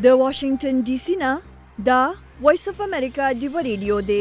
د واشنگټن ډي سي نه دا وایس اف امریکا ډیو ریډیو دی.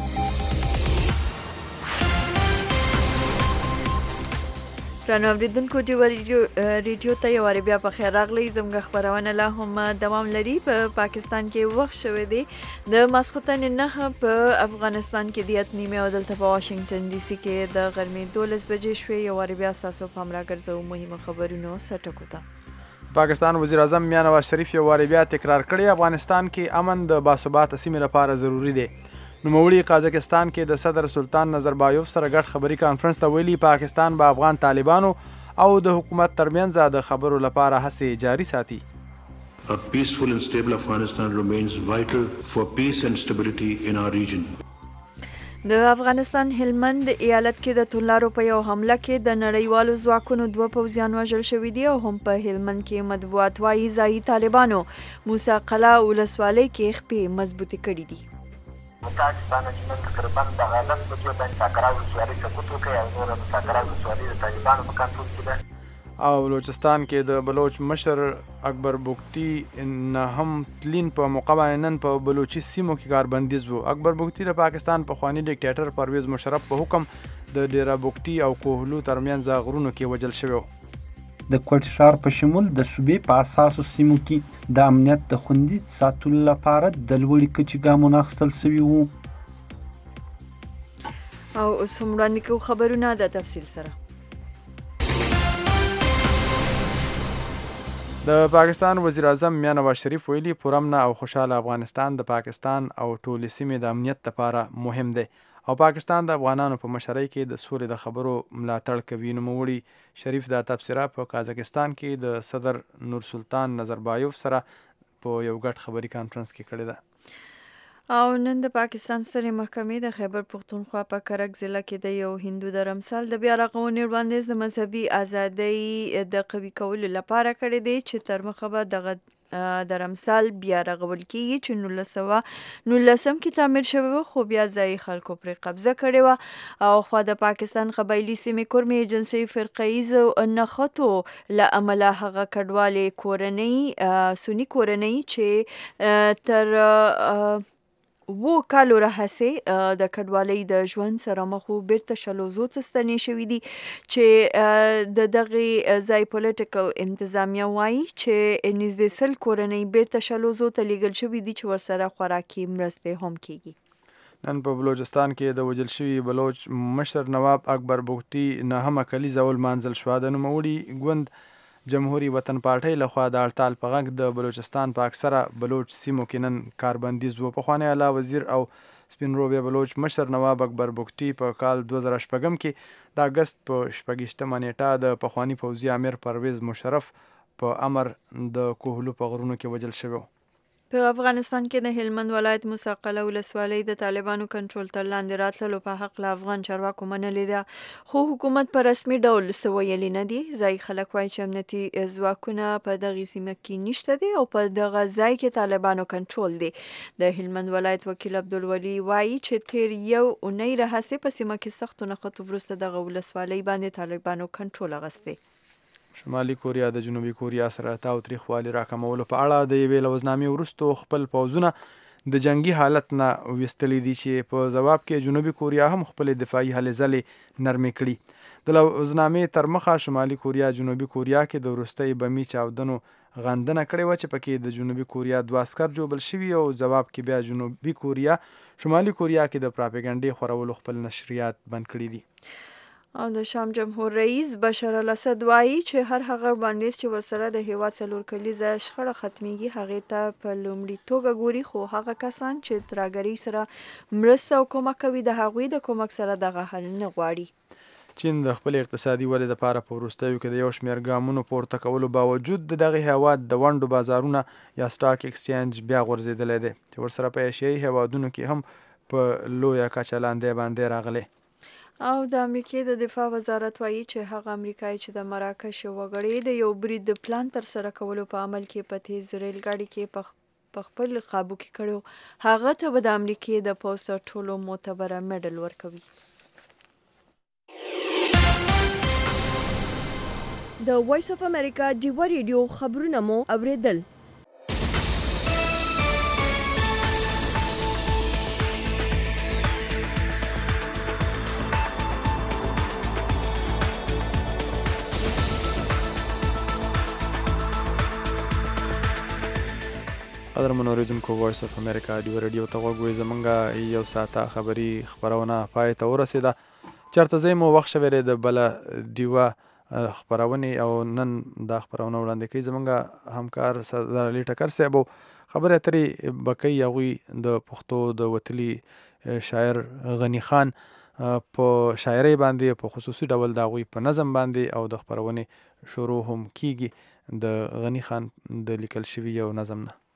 رانو اوریدونکو ډیو ریډیو ته یو بیا په خیر راغلی. زموږ خبرونه لا هم دوام لري. په پاکستان کې وخت شوی دی د ماسخوتن نه په افغانستان کې د 8:30 او دلته په واشنگټن ډي سي کې د غرمې 12 بجې شوې. یو بیا تاسو په امر راګرځو مهمه خبرونو سټکو ته. پاکستان وزیر اعظم میاں نواز شریف یو واری بیا تکرار کړی افغانستان کې امن د باثباته سیمې لپاره ضروری دی. نوموړي قازقستان کې د صدر سلطان نظربایوف سره ګډ خبري کانفرنس ته ویلي پاکستان به افغان طالبانو او د حکومت ترمنځ د خبرو لپاره هڅې جاري ساتي. A peaceful and stable Afghanistan remains vital for peace and stability in our region. د افغانستان هلمند ایالت کې د تونلارو په یو حمله کې د نړیوالو ځواکونو 2 پوځیان وژل شوي دي او هم په هلمند کې مطبوعات وايي ځایي طالبانو موسی قلعه ولسوالۍ کې خپې مضبوطې کړي دي. پاکستان چې نن تقریبا د غالب بجو باندې ساکرا ولسوالۍ سقوط وکړي او نور د ساکرا ولسوالۍ د طالبانو په کنټرول کې ده. او بلوچستان کې د بلوچ مشر اکبر بگٹی نه هم تلین په موقع باندې نن په بلوچي سیمو کې کاربندیز وو. اکبر بگٹی د پاکستان پخوانی ډیکټیټر پرویز مشرف په حکم د ډیرا بگٹی او کوهلو ترمنځ غرونو کې وژل شوی. د کوټ ښار په شمول د صوبې په اساسو سیمو کې د امنیت د خوندي ساتلو لپاره د لوړې کچې ګامونه اخیستل شوي وو. او اوس هم وړاندې کوو خبرونه د تفصیل سره. د پاکستان وزیر اعظم میاں نواز شریف ویلي پرامن او خوشحاله افغانستان د پاکستان او ټولې سیمې د امنیت لپاره مهم دی او پاکستان د افغانانو په مشرۍ کې د سولې د خبرو ملاتړ کوي. نوموړي شریف دا تبصره په قازقستان کې د صدر نور سلطان نظربایوف سره په یو ګډ خبري کانفرنس کې کړې ده. او نن د پاکستان سترې محکمې د خیبر پختونخوا په کرک ضلع کې د یو هندو د رمسال د بیا رغونې وړاندیز د مذهبي ازادۍ د قوي کولو لپاره کړی دی چې تر مخه به دغه د رمسال بیا رغول کېږي چې 1919 کې تعمیر شوی و خو بیا ځایي خلکو پرې قبضه کړې وه او خوا د پاکستان قبایلي سیمې کورمې ایجنسۍ فرقهییزو نښتو له امله هغه کډوالې کورنۍ سني کورنۍ چې تر 2 کالو راهیسې د کډوالۍ د ژوند سره مخ وو بیرته شلوزو ته ستنې شوي دي چې د دغې ځای پولیټیکل انتظامیه وایي چې نږدې 100 کورنۍ بیرته شلوزو ته لیږل شوي دي چې ورسره خوراکي مرستې هم کیږي. نن په بلوچستان کې د وژل شوي بلوچ مشر نواب اکبر بگٹی نهمه کلیزه ولمانځل شوه. د نوموړي ګوند جمهوری وطن پارټۍ لخوا د هړتال په غږ د بلوچستان په اکثره بلوچ سیمو کې نن کاربندیز و. پخوانی اعلی وزیر او سپین روبی بلوچ مشر نواب اکبر بگٹی په کال 2016 کې د اګست په 26 نیټه د پخوانی پوځي امیر پرویز مشرف په امر د کوهلو په غرونو کې وژل شوی. په افغانستان کې د هلمند ولایت موسی قلعه ولسوالۍ د طالبانو کنټرول تر لاندې راتللو په حق له افغان چارواکو منلې ده خو حکومت په رسمي ډول څه ویلي نه دي. ځایي خلک وایي چې امنیتي ځواکونه په دغې سیمه کې نشته دي او په دغه ځای کې طالبانو کنټرول دی. د هلمند ولایت وکیل عبدالولي وایي چې تیر یو اونۍ راهیسې په سیمه کې سختو نښتو وروسته دغه ولسوالۍ باندې طالبانو کنټرول اخیستی. شمالي کوریا د جنوبي کوریا سره تاوتریخوالي راکمولو په اړه د یوې لوزنامې وروستو خپل پوځونه د جنگي حالت نه ویستلی دي چې په ځواب کې جنوبي کوریا هم خپل دفاعي هلې ځلې نرمې کړي. د لوزنامې تر مخه شمالي کوریا جنوبي کوریا کې د وروستۍ بمي چاودنو غندنه کړې وه چې پکې د جنوبي کوریا 2 عسکر ژوبل شوي او ځواب کې بیا جنوبي کوریا شمالي کوریا کې د پراپګنډې خورولو خپل نشریات بند کړي دي. او د شام جمهور رئیس بشار الاسد وایي چې هر هغه بندیز چې ورسره د هیواد 4 کلیزه شخړه ختمیږي هغې ته په لومړي توګه ګوري خو هغه کسان چې ترهګرۍ سره مرسته او کومک کوي د هغوی د کومک سره دغه حل نه غواړي. چین د خپل اقتصادي ودې لپاره په وروستیو کې د یو شمېر ګامونو پورته کولو باوجود د دغه هیواد د ونډو بازارونه یا سټاک ایکسچینج بیا غورځېدلی دی چې ورسره په ایشیایي هیوادونو کې هم په لویه کچه لاندې باندې راغلی. او د امریکې د دفاع وزارت وایي چې هغه امریکایي چې د مراکش وګړي د یو برید د پلان تر سره کولو په عمل کې په تیز ریل ګاډي کې په خپل قابو کې کړو هغه ته به د امریکې د پوځ تر ټولو معتبره میډل ورکوي. د وایس اف امریکا ډیو ریډیو خبرونه مو اوریدل. قدرمنو اوریدونکو وایس اف امریکا رادیو ته غوږ وئ. زمونږ یو ساعته خبري خپرونه پای ته ورسېده. چېرته ځای مو وخت شوی د بله ډیوه خپرونې او نن دا خپرونه وړاندې کوي زمونږ همکار سردار علي ټکر صاحب. خبرې اترې به کوي هغوی د پښتو د وتلي شاعر غني خان په شاعرۍ باندې په خصوصي ډول د هغوی په نظم باندې او د خپرونې شروع هم کیږي د غني خان د لیکل شوي یو نظم نه.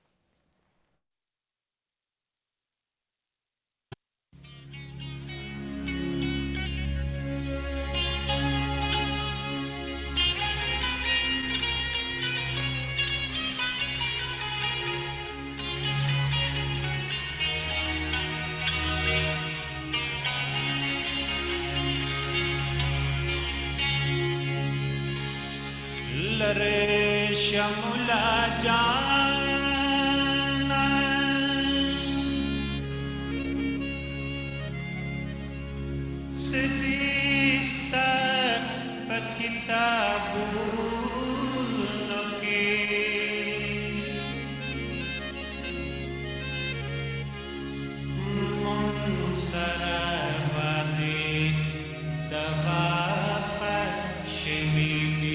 شمولا جانا سدیستا پکتابونو کی منصرا وادی دغافر شویدی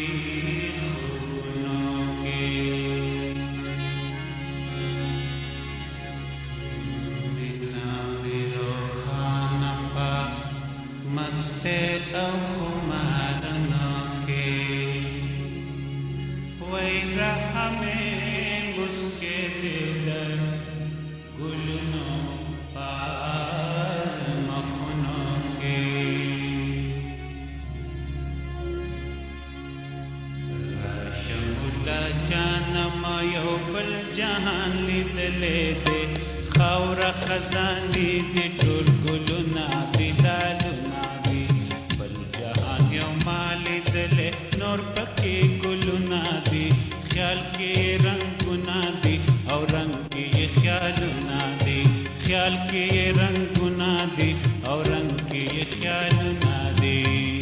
جهان لیدلې دې خاوره خزانې دې ټول ګلونه دې دالونه دې بل جهان یو ما لیدلې نور پکې ګلونه دې خیال کې رنګونه دې او رنګ کې خیالونه دې خیال کې رنګونه دې او رنګ کې خیالونه دې.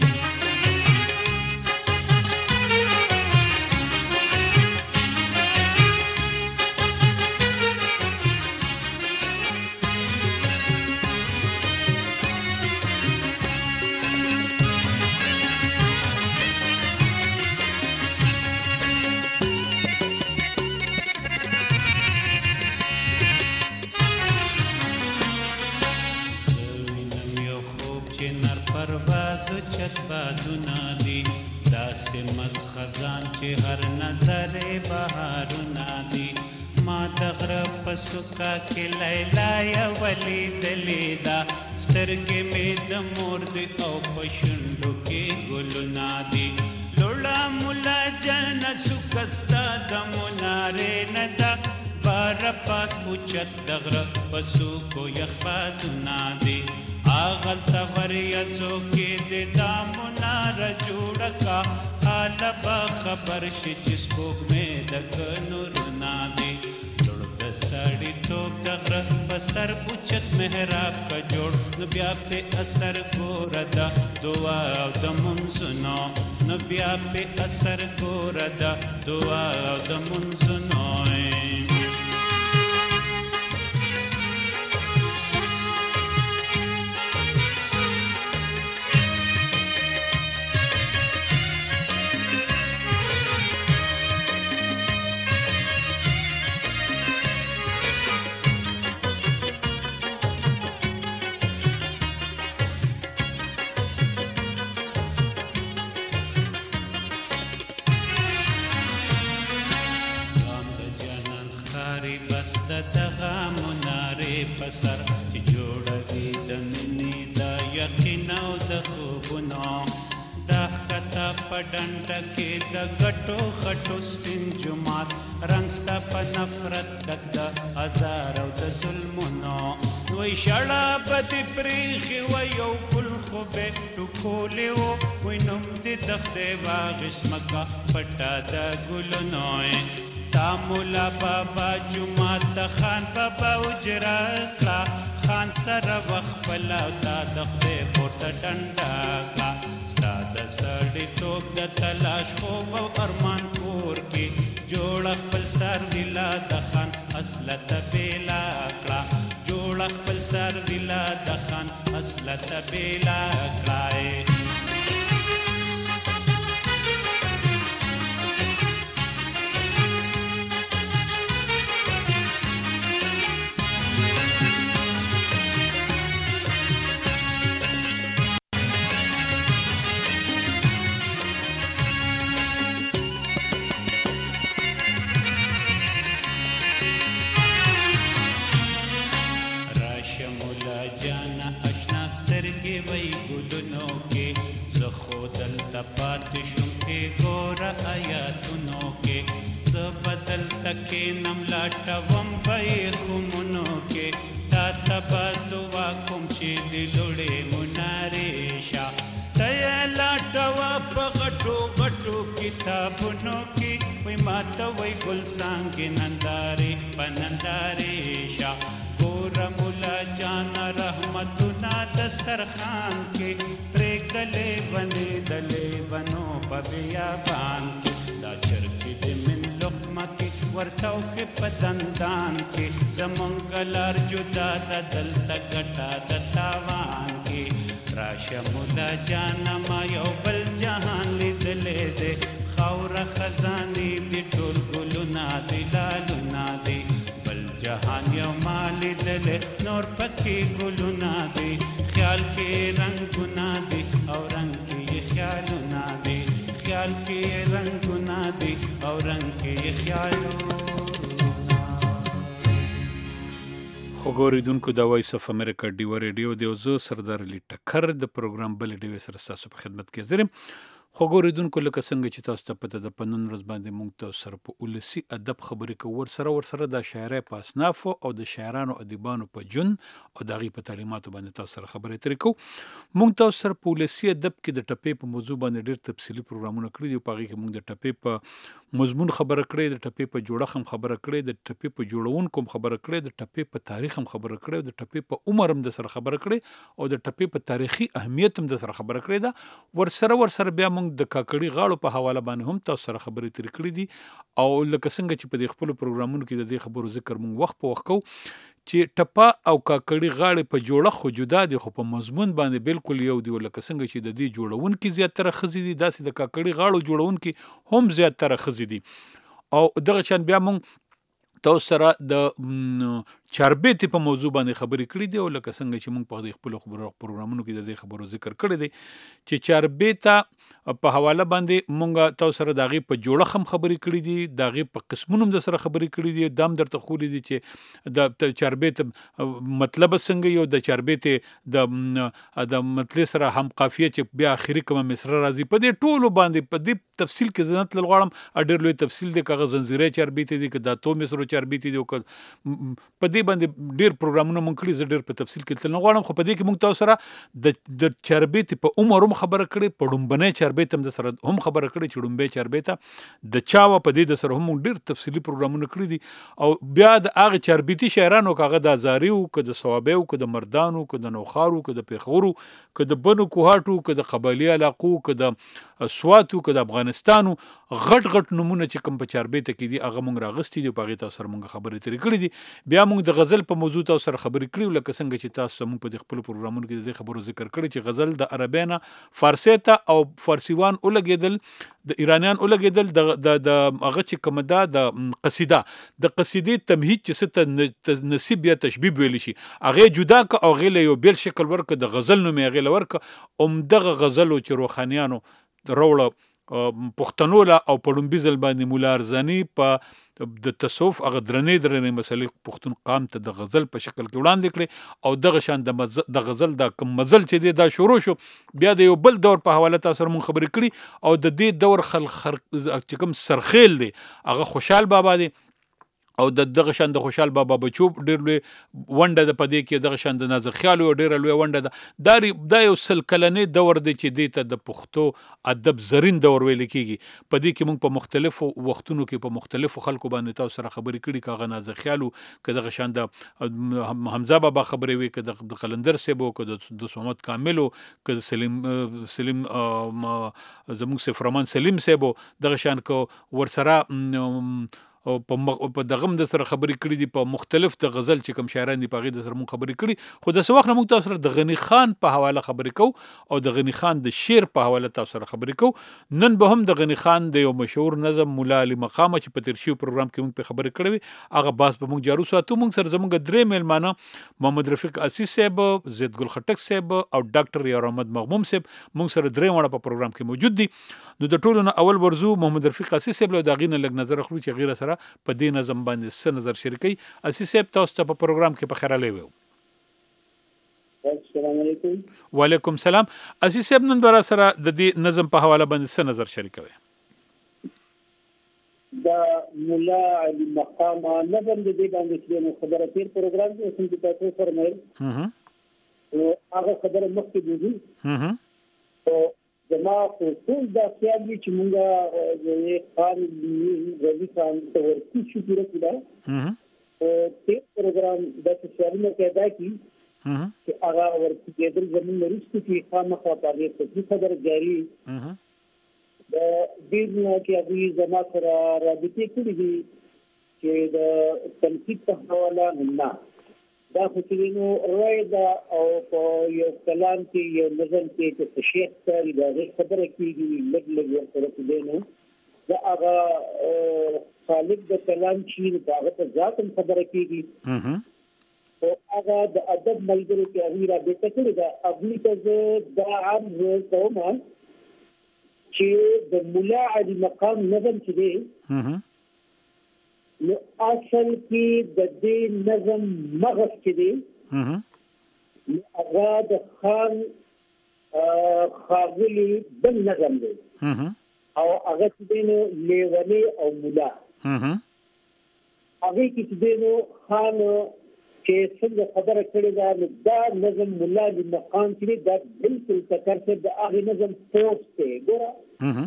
بازونه دي داسې مس خزان چې هر نظر بهارونه دي ما د غره په سوکا کې لیلا یولې دلې دا سترګې مې د مور دي او په شونډو کې ګلونه دي لوړه مولا جنت سوکستا د منارې نه ده بار پاس اوچت د غره په سوکو یخ بادونه دي آغل تغریزو کې د دامونه رجوړه کا حال به خبر شي چې سپوږمۍ د نورونه دي لوړ د سړي توپ د غره په سر اوچت محراب کا جوړ نو بیا په اثر ګوره ده دعا او د منځونو نو بیا په اثر ګوره ده دعا او د منځونو. سر چې جوړه دي د مینې دا یقین او د خوبونو دا ښکته په ډنډه کې د ګټو خټو سپین جومات رنګ ستا په نفرت ډک د ازار او د ظلمونو وی شړه به دې پرېښې وه یو ګل خو به ټوکولې و وی نوم دې د خدای واغېسمکه پټه د ګلونو تا مولا بابا جمعات د خان بابا اجرا کړه خان سره وخت پلا او تا د خدای پورته ډنډه کړه ستا د سړي توپ د تلاش خوب او ارمان کور کې جوړ خپل سر ویلا د خان راته بیلا کړای پاتې شم کې ګوره آیاتونو کې زه بدل تکې نم لاټوم به کومونو کې تا ته به دعا کوم چې د لوړې منارې شه ته یې لاټوه په غټو غټو کتابونو کې وایي ما ته وایي ګل څانګې نندارې په نندارې شه ګوره مولا جانه رحمتونه دسترخوان کې پرېږدلې ونې دلې ونو په بیابان کې دا چرګې د من لقمه کې ورته وکړې په دندان کې زمونږ لار جدا ده دلته ګټه د تاوان کې راشه مولا جانه ما یو بل جهان لیدلی دی خاوره خزانې دي ټول ګلونه دي لالونه دي جهان یو مالی دل نور پکې ګلونه دي خیال کې رنگونه دي او رنگ کې خیالونه دي خیال کې رنگونه دي او رنگ کې خیالونه خوږو اوریدونکو د وایس اف امریکا ډیو ریډیو دی او زه سردار علی ټکر د پروګرام بل ډیو سره ستاسو په خدمت کې حاضر یم خوږو اوریدونکو لکه څنګه چې تاسو ته پته ده په نن ورځ باندې موږ تاسو سره په ولسي ادب خبرې کوو ورسره د شاعرۍ په اصنافو او د شاعرانو ادیبانو په ژوند او د هغې په تعلیماتو باندې تاسو سره خبرې اترې کوو موږ تاسو سره په ولسي ادب کې د ټپې په موضوع باندې ډېر تفصیلي پروګرامونه کړي دي په هغې کې موږ د ټپې په مضمون خبره کړې د ټپې په جوړښت هم خبره کړې د ټپې په جوړونکو هم خبره کړې د ټپې په تاریخ هم خبره کړې د ټپې په عمر هم د سره خبره کړې او د ټپې په تاریخي اهمیت هم د سره خبره کړې ده ورسره بیا موږ د کاکړي غاړو په حواله باندې هم تاسو سره خبرې ترې کړې دي او لکه څنګه چې په دې خپلو پروګرامونو کې د دې خبرو ذکر موږ وخت په وخت کوو چې ټپه او کاکړي غاړې په جوړښت خو جدا دي خو په مضمون باندې بالکل یو دی لکه څنګه چې د دې جوړونکي زیاتره ښځې دي داسې د کاکړي غاړو جوړونکي هم زیاتره ښځې دي او دغه شان بیا موږ تاسو سره د چاربیتې په موضوع باندې خبرې کړې دي او لکه څنګه چې موږ په دې خپلو پروګرامونو کې د دې خبرو ذکر کړی دی چې چاربیته په حواله باندې موږ تاسو سره د هغې په جوړښت هم خبرې کړې دي د هغې په قسمونو هم د سره خبرې کړې دي دا هم درته ښودلی دي چې د چاربیت مطلب څنګه یو د چاربیتې د مطلب سره هم قافیه چې بیا آخري کومه مصره راځي په دې ټولو باندې په دې تفصیل کې زه نه تلل غواړم ډېر لوی تفصیل دی که هغه زنځیرۍ چاربیتې دي که د اتو مصرو چاربیتې دي او که په دې باندې ډېر پروګرامونه مونږ کړي زه ډېر په تفصیل کې تلل نه غواړم خو په دې کې مونږ تاسو سره د چاربیتې په عمر هم خبره کړې په ډومبنۍ چاربیت هم د سره هم خبره کړې چې ډومبۍ چاربیته د چا وه په دې د سره هم مونږ ډېر تفصیلي پروګرامونه کړي دي او بیا د هغې چاربیتي شاعرانو که هغه د ازاري وو که د صوابۍ وو که د مردانو که د نوښار وو که د پېښور وو که د بنو کوهاټ وو که د قبایلي علاقو که د سوات وو که د افغانستان وو غټ نومونه چې کوم په چاربیته کې دي هغه مونږ راغستي دي په هغې تاسو سره مونږ خبرې ترې کړي دي بیا مونږ د غزل په موضوع تاسو سره خبرې کړي لکه څنګه چې تاسو مونږ په دې خپلو پروګرامونو کې د دې خبرو ذکر کړی چې غزل د عربۍ نه فارسي ته او فارسیوان ولګېدل د ایرانیان ولګېدل د هغه چې کومه ده د قصیدې تمهید چې څه ته نصیب یا تشبیب ویلی شي هغې جدا که او هغې له یو بیل شکل ورکه د غزل نوم یې هغې له ورکه همدغه غزلو چې روښانیانو راوړه پښتنو له او په لومبي ځل باندې مولا ارزاني په د تصوف هغه درنې مسلې پښتون قام ته د غزل په شکل کې وړاندې کړې او دغه شان د غزل دا کوم مزل چې دی دا شروع شو بیا د یو بل دور په حواله تاسو سره مونږ خبرې کړي او د دې دور چې کوم سرخیل دی هغه خوشحال بابا دی او دغه شان د خوشحال بابا بچو ډېر لوی ونډه ده په دې کې دغه شان د نازر خیال یو ډېره لویه ونډه ده دا یو سل کلنې دور دی چې دې ته د پښتو ادب زرین دور ویل کېږي په دې کې موږ په مختلفو وختونو کې په مختلفو خلکو باندې تاسو سره خبرې کړي که هغه نازر خیال وو که دغه شان د حمزه بابا خبرې وي که د قلندر صاحب وو که د صمد کامل وو که د سلیم زموږ صفرمان سلیم صاحب وو دغه شان که ورسره او په دغم د سره خبرې کړې دي په مختلف د غزل چې کوم شاعران دي په هغې د سره مونږ خبرې کړي خو د څه وخت نه مونږ تاسو سره د غني خان په حواله خبرې کوو او د غني خان د شعر په حواله تاسو سره خبرې کوو نن به هم د غني خان د یو مشهور نظم مولا علي مقامه چې په تیر شوي پروګرام کې مونږ په خبرې کړې وي هغه باس به مونږ جارو ساتو مونږ سره زمونږ درې میلمانه محمد رفیق عزیز صاحب زید ګل خټک صاحب او ډاکټر یار احمد مغموم صاحب مونږ سره درې وړه په پروګرام کې موجود دي نو د ټولو نه اول ورزو محمد رفیق عزیز صاحب له داغې نه لږ نظر اخلو چې غیره سره په دې نظم باندې څه نظر شریکي عزیز صاحب تاسو ته په پروګرام کې په خیر راغلی السلام علیکم وعلیکم السلام عزیز صاحب نن برا سره د دې نظم په حواله باندې څه نظر شریکوي دا مولا علي مقام نظم د دې باندې چې خبره تیر پروګرام کې څنګه تاسو فرمایل هغه خبره مخکې دي او زما ټول دا خیال دي چې موږ د خان غني خان ته ورته شو کړو او تیر پروګرام د څارنې پیدا کی چې هغه ورته کېدل زموږ لريستو چې خامخا پاره ته خبر جاری د دې نه کې هغه زما سره رابطه کړې دي چې د تنقید په حواله نه دا خو چې نو راي دا او په یو کلام کې یو نظم کې چې شیخ سره دا خبره کیږي لګ ورته دی نو دا هغه خالق د کلام چې دا هغه ذات خبره کیږي او هغه د ادب ملګرو کې هغه را بیت کړی دا خپل ته دا عرض کوم چې د مولا علي مقام نظم چې دی نو اصل کې د دې نظم مغز کې دی هغه د خان خاغلی بل نظم دی او هغه چې دی نو لیونی او مولا هغه کې دی نو خان چې څنګه خبره کړې ده دا نظم مولا د مقام کې دا بالکل ټکر څه د هغه نظم پوسټ دی ګوره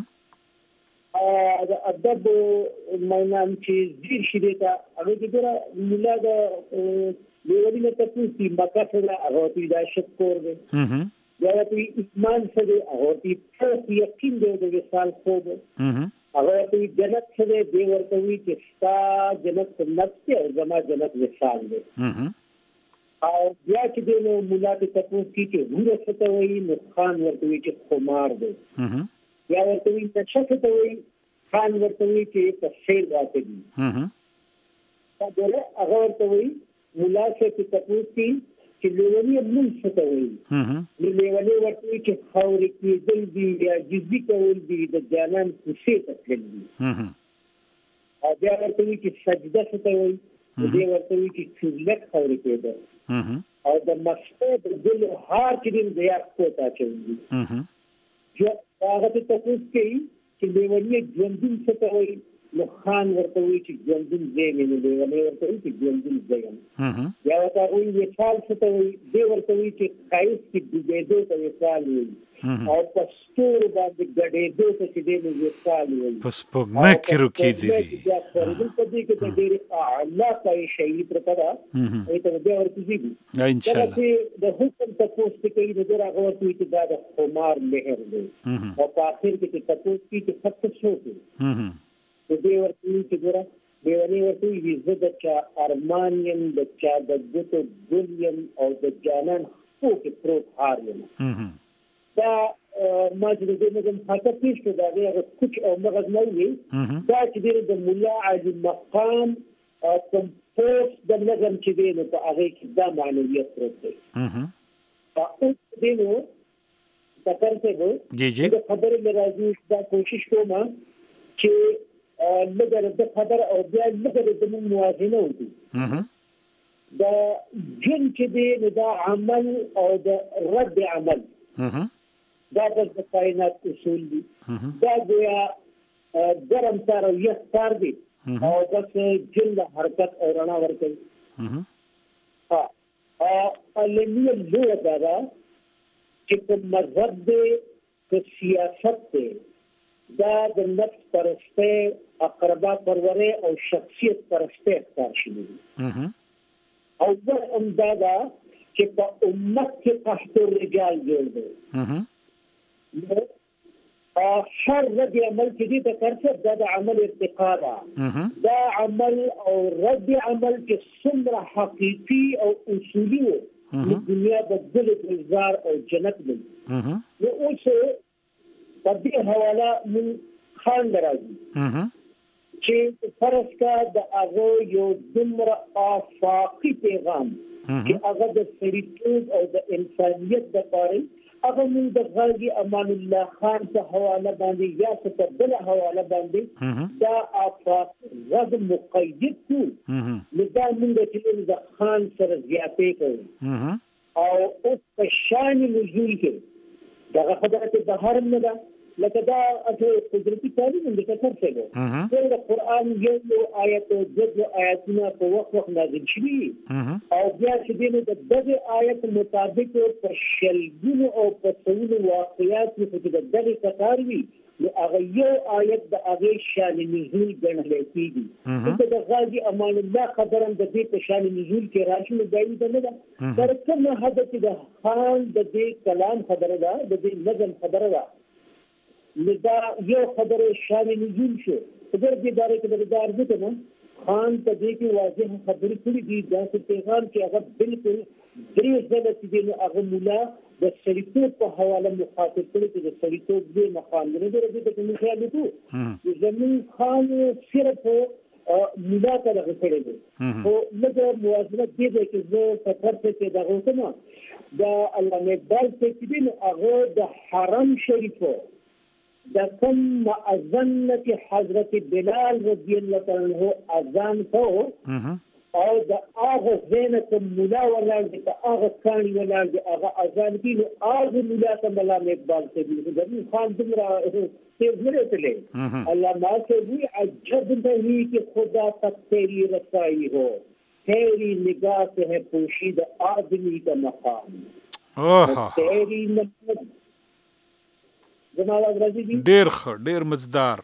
د ادب معنی چې زیر شي دا هغه د مولا د لیونی نه تاسو چې مکه سره هغه د شکر دی یا ته ایمان سره هغه په یقین دی د وصال خو هغه ته جنت سره دی ورته وی چې ستا جنت نفس او زما جنت وصال دی او بیا چې د مولا ته تاسو چې هغه څه وایي نو خان ورته وی چې خمار دی یا ورته وی چې څه ته وی خان ورته وی چې تفسیر راځي دا ډېر هغه ورته وی مولا چې تاسو چې لیونی موږ څه ته وی لیونی ورته وی چې خاورې کې دل دی یا جزئی کول دی د جانان کوڅې ته تلل دي او بیا ورته وی چې سجده څه ته وی دې ورته وی چې څلک خاورې کې ده او د مسعود دل هار کې دی یا کوتا چوي جو هغه ته تاسو چې لیونی ژوندون څه ته وایي نو خان ورته وایي چې ژوندون ځای نه لیونی ورته وایي چې ژوندون ځای یا ورته وایي وصال څه ته وایي دې ورته وایي چې ښایست کې ډوبېدو ته وصال وایي او په ستورو باندې ګډېدو ته چې دې نو وصال وایي په سپوږمۍ کې روکېدي دي په دې کې د ډېرې اعلی پای شي پرته ده ته بیا ورته ځي انشاءالله د حکم تاسو ته کوي د هغه ورته چې دا د خمار مهر دی او په اخر کې تاسو کې څه څه شو د دې ورته چې ګوره دیوانی ورته وي زه د چا ارمان یم د چا د ګوتو ګل یم او د جانان خو کې پروت هار یم دا ما چې د دې نظم خاطر پیش کړ دا هغه کوچ او مغز نه وي دا چې د مولا علي مقام کوم پوسټ د نظم چې دی نو په هغه کې دا معنویت پروت دی دا اوس دی نو ذکر ته جی د خبرې لراځي دا کوشش کوم چې لږه د خبر او بیا لږه د موازنه وکړو دا جن چې دی دا عمل او د رد عمل دا د کائنات اصول دي دا گویا ګرم تار او یخ تار دي او بس جن د حرکت او رڼا ورکوي علمي لوړه دا چې په مذهب دی په سیاست دی دا د نفس پرسته اقربا پروره او شخصیت پرسته اختار شوی او دا امدادا چې په امت کې قحط الرجال جوړ دی هر رد عمل چې دې ته کرسب دا د عمل ارتقا ده. دا عمل او رد عمل چې څومره حقیقي او اصولي و نو دنیا بدل گلزار او جنت دی. نو اوس په دې حواله من خان درازي چې فرض کا د هغه یو دومره آفاقي پیغام چې هغه د سړیتوب او د انسانیت لپاره هغه موږ د غازي امان الله خان په حواله باندې یا په بل حواله باندې دا افاق غد مقید کو نو دا موږ چې د خان سره زیاتې کوو او اوس په شان نزول کې دا خبره ته بهر نه ده لکه دا اته قدرتي تعلیم د کثر څخه د قران یو آیت او د آیاتونه په وخت نازل شوي او بیا چې د دغه آیت مطابق په شلګونو او په څونو واقعیات کې د دغه کاروي نو هغه یو آیت د هغه شان نزول ګڼل کېږي. د غازي امان الله خبرم د دې په شان نزول کې راشي نو دایي نه ده تر کومه حد چې د خان د دې کلام خبره ده د دې نظم خبره ده لدا یو خبره شان نزول شو خبر دې داري کې د ارزته نه خان ته دې کې واضح خبرې کړې دي دا چې پیغام کې هغه بالکل درې ځله چې هغه مولا د سړیتوب په حواله مخاطب کړي چې د سړیتوب دې مقام نه درې د کوم خیال وو زمين خان صرف مولا ته راغلی دی او لږه موازنه دې کې زه سفر ته دا غوښتم دا علامه اقبال چې هغه د حرم شریفو د کوم مؤذن حضرت بلال رضی الله تعالی عنہ اذان کو او د هغه زینت مولا ولاړ دي هغه کانی ولاړ دي هغه اذان کې نو هغه مولا ته علامه اقبال ته دي خان دمرا تیز نه تلې علامه سے بھی عجب نہیں کہ خدا تک تیری رسائی ہو تیری نگاہ سے ہے پوشیدہ آدمی کا مقام تیری نگاہ ډیر مزدار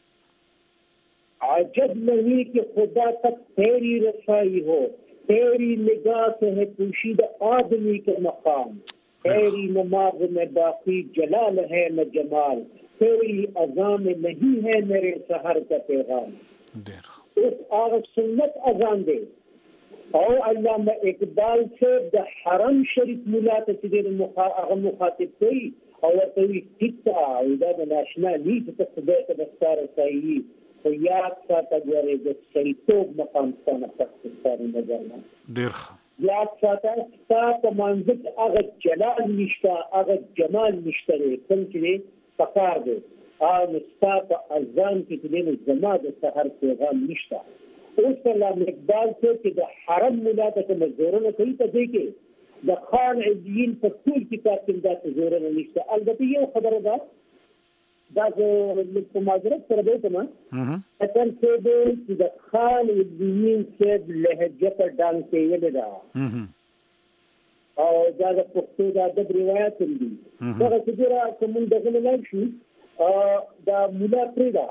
عجب نہیں کہ خدا تک تیری رسائی ہو تیری نگاہ سے ہے پوشیدہ آدمی کا مقام تیری نماز میں باقی جلال ہے نہ جمال تیری اذان میں نہیں ہے میرے سحر کا پیغام اس آغا سنت اذان دے اور علامہ اقبال سے د حرم شریف مولا ته مخاطب کوي او ورته ټیکا او دا د ناشنا لیک ته خدای ته بستار کوي خو یاد ساته غوړې د سړیتوب مقام څخه پاکستاني نظر نه ډیر یاد ساته تاسو منځ هغه جلال نشته هغه جمال نشته کوم چې پکار دی او مستاق اذان کې د زما د سحر پیغام نشته اوس علامه اقبال چې د حرم مولا ته مزورونه کوي ته دی کې د خان عزیین په ټول کتاب کې دا زورونه نشته. البته یو خبره ده دا چې معذرت سره به ته اصل چې د خان عزیین چې لهجه په ډنګ کې ویل دا او دا د پښتو د ادب روایت دي دا چې ګره کوم دغه نه شي دا مولا پریدا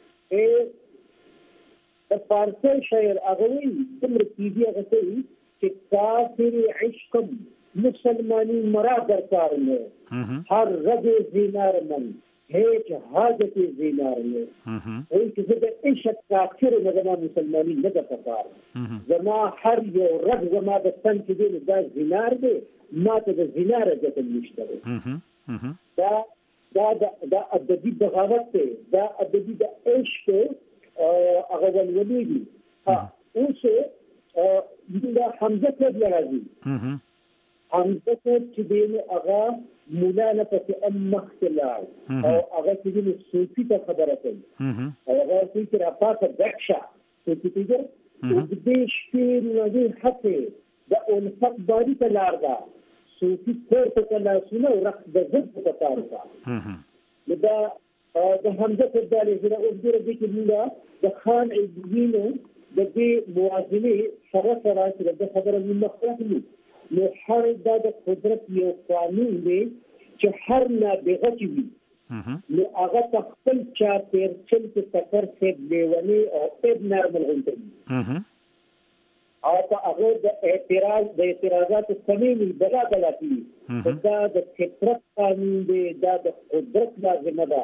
د فارسی شاعر هغه څومره کیږي هغه کوي کہ کافر عشق مسلمانی مرا درکار میں ہر رگ زینار من ہیچ حاجت زینار میں ایک زد عشق کافر مدنا مسلمانی نگر درکار زما ہر یو رگ زما دستن کی دین دا زینار دے ما تا دا زینار جتن نشتر دا ادبی بغاوت تے دا ادبی دا عشق اغوال ولی دی اسے دا حمزه صاحب راځي حمزه صاحب چې دی هغه مولانا په مختلال او هغه چې دی صوفي ته خبره کوي هغه چې راپاسه دښه چې دیګر او د دې شپې نو حقه د انفق باری ته لار ده صوفي څه ته لاسونه رخ د زړه په کار ده دا د حمزه صاحب د لږه او د دې کې د خان عزیزینو د دې موازنه سره چې د خبره مخکې نو هر د قدرت یو قانون دی چې هر نابغه چې وي نو هغه خپل چا تیر چل کې سفر سے دیونی او ابن نرمل غونډي او هغه د اعتراضات سمې بلا بلا دي دا د فطرت قانون دی دا د قدرت لازمه ده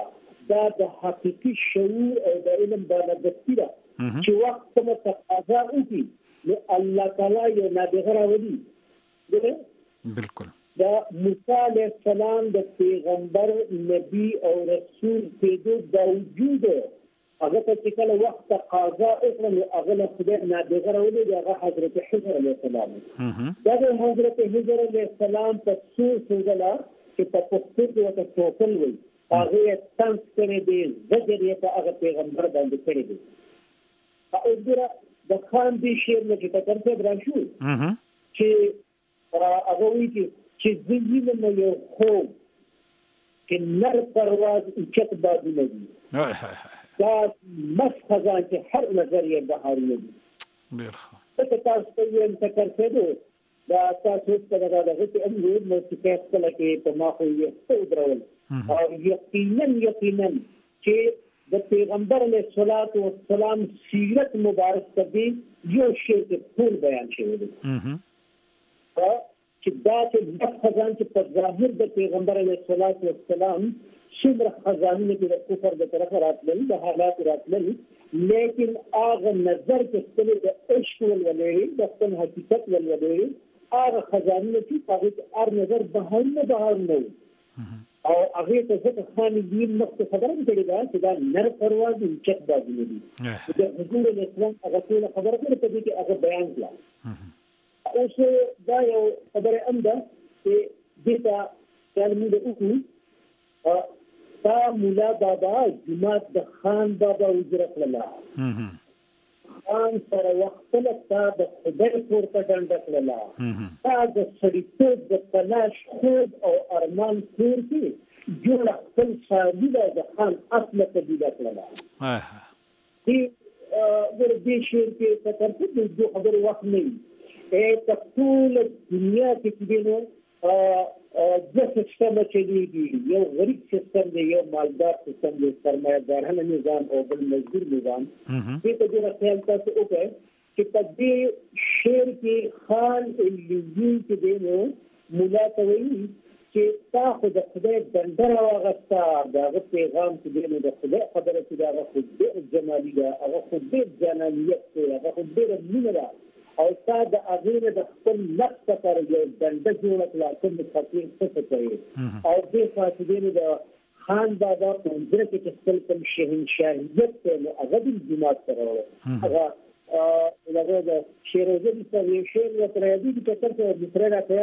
دا د حقیقي شعور او د علم بالادستي ده چې وخت کومه تقاضا وکړي نو الله تعالی یو نابغه راولي. بالکل دا موسی علیه السلام د پیغمبر نبی او رسول کېدو د وجود هغه ته چې کله وخت تقاضا وکړي نو هغه له خدای نابغه راولي د هغه حضرت حضر علیه السلام. دا د حضرت حضر علیه السلام په څو څنګه چې په پښتو کې ورته توکل وي هغه یې تنګ کړی دی زجر یې په هغه پیغمبر باندې کړی دی. او ګوره د خان دې شعر نه چې تر څه براشو چې هغه وایي چې زینې نه یو خوب چې نر پرواز اوچت بادونه دي دا مس خزان چې هر نظر یې بهارونه دي. ډېر ښه څه تاسو ته یې انتقال کړو دا تاسو ته دا دغه چې امروز نو چې کله کې په ما خو یې څو درول او یقینا چې د پیغمبر علیه الصلاۃ والسلام سیرت مبارک ته یو شی کې ټول بیان شوی دی چې دا چې د خزان چې په ظاهر د پیغمبر علیه الصلاۃ والسلام څومره خزانونه کې د کفر د طرف راتلل د حالات راتلل لیکن هغه نظر چې خپل د عشق ولولې د خپل حقیقت ولولې هغه خزانونه چې هغه هر نظر بهارونه او هغه ته ځکه خان دې مخته خبره کړې ده چې دا نر پرواز اوچت بادونه دي د حضور اسلام هغه ټول خبره کړې په دې کې هغه بیان کړه. اوس دا یو خبره هم ده چې دې ته موږ وکړو تا مولا بابا جماعت د خان بابا اجرت لله خان سره وخت تا د خدای پورته ډنډه کړله تا د سړیتوب د تلاش خوب او ارمان کور کې جوړه خپل سادي د خان اصله قبیله کړله. دې شعر کې تر څو د خبرو وخت نه وي په ټول دنیا کې دینو د سیستم چلیږي یو غریب سیستم دی یو مالدار سیستم دی سرمایه‌دارانه نظام او بل مزدور نظام دې ته د خیال تاسو وکړئ چې په دې شعر کې خان اللیزي کې دینو مولا ته وایي چې تا خو د خدای دنده راوغسته دغه پیغام چې دینو د خدای خبره چې هغه خو ډېر جمالي ده هغه خو ډېر جانانیت دی هغه خو ډېره مینه ده او تا د هغې د خپل نفس لپاره یو دنده جوړه کړه کوم خطیر څه کوي او دې فاسدینو د خان بابا په نظر کې چې خپل کوم شهنشاهیت ته نو هغه د جماعت سره هغه دغه د شیرازي سره یو شعر ورته دی چې تاسو د سره راځي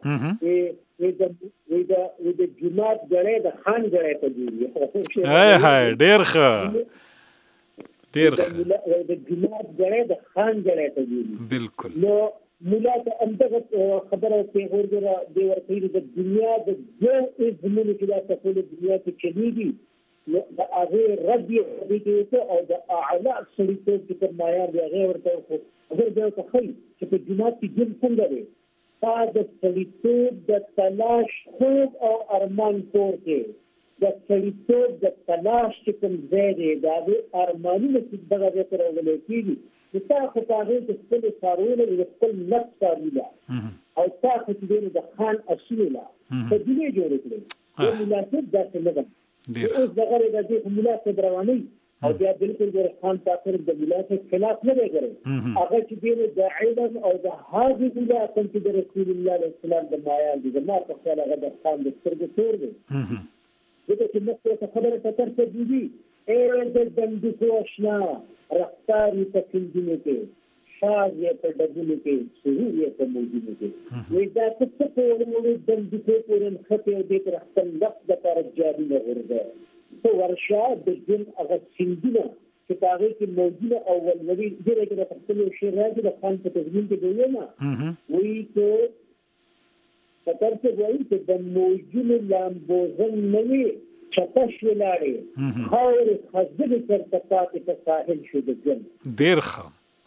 د جماعت غړې د خان غړې ته دی هاي ډېر ښه ډېر د جماعت غړې د خان غړې ته دی بالکل نو مولا ته همدغه خبره کوي ورګره د ورته د دنیا د جو ازمنه کې د ټول دنیا کې چلیږي نو د هغه رد یې دې او د اعلی سړیتوب چې معیار دی هغه ورته هغه ته خل چې په جماعت کې جن څنګه دی تا د سړیتوب د تلاش خوب او ارمان کور کې د سړیتوب د تلاش چې کوم ځای دی دا د ارمانونو چې دغه ځای ته راغلی کېږي نو تا خو په هغې کې خپل څارونه د خپل نفس څارونه او تا خو چې دی نو د خان اصولونه تجربې جوړې کړې یو مناسب داسې نه ده اوس دغه د دې مناسب رواني او بیا بالکل د خان تاثیر د مناسب خلاف نه دی کړی هغه چې دی د علم او د حافظ الله چې د رسول الله صلی الله علیه وسلم د معیار دي ما په خیال هغه د خان د سترګې تور دی دغه چې مخکې خبره تر څه دی د دندو آشنا رفتاری په کلمو کې شاز یې په ډبونو کې سرور یې په موجودو کې وې دا څه په ورمو دندو پورن خطه دې تر خپل لفظ د پر جاري نه ورده تو ورشا د جن هغه سندونه چې هغه کې موجوده او ولوري دغه کې د خپل شی راځي د خان په تضمین کې دی نه وې ته تر څه وایي چې د موجوده لامبوزن نه وي چتش ولاړې خاور خزل تر تاته په ساحل شو د جن ډېر ښه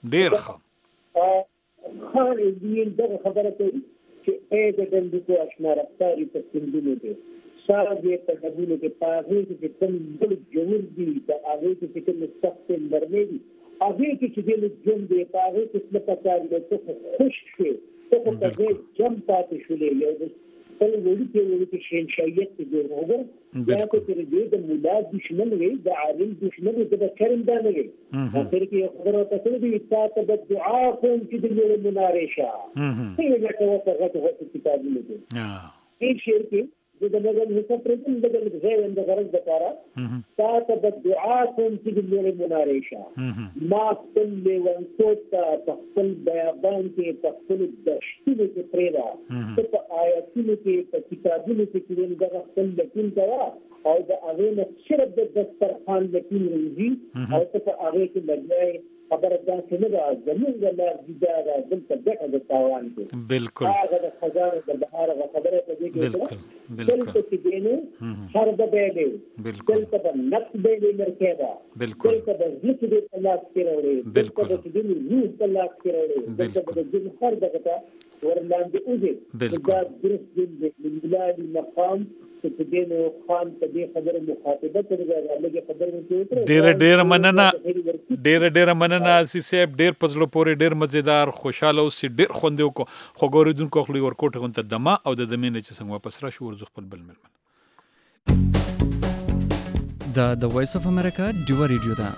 خان دې دغه خبره کوي چې د دندو آشنا رفتاری په سندونه کې ساده په دغه کې پاغې چې کوم بل جوړ دي د هغه چې کوم سخت نرمي دي هغه چې دې جون دي پاغې چې څه پکار دي ته خوش شي ته په دې جم پاتې شولې یو خپل وړي شهنشاهیت ته جوړ وګور یا ته دې د مولا دشمن وي د عالم دشمن د کرم دا نه وي اخر کې خبره تاسو دې تاسو د دعا کوم چې د منارشه څنګه څه کتابونه دي هیڅ شي کې د نظر حساب پرې د غیر د غرض لپاره تاسو د دعا کوم چې د منارشه ما خپل لیوان کوته خپل بیان کې خپل دشتونه کې پرېدا په آیاتونو کې په کتابونو کې چې د خپل لکین دا او د هغه نه صرف د دسترخوان لکین روزي او په هغه کې لګای خبره دا چې نه دا زمونږ لا جداره دلته دغه د تاوان کې بالکل هغه د خزانه د بهار خبره ته دي بالکل دلته چې دینه هر د بیلې دلته د نفس بیلې مرکزه دلته د ذکر د الله کې راوړي دلته د دین روح د الله کې راوړي دلته د دین هر دغه ورلاندې اوږي دا درست دین د ملالي مقام چې دینو خان په دې خبره مخاطبه کوي هغه خبره ډېر مننه سي صاحب ډېر پزلو پورې ډېر مزیدار خوشاله او سي ډېر خوندو کو خو ګوریدونکو خپل ورکوټه غونته دما او د دمینه چې څنګه واپس را شو ورزخ خپل بل ملمن د وایس اف امریکا ډیو ریډیو دا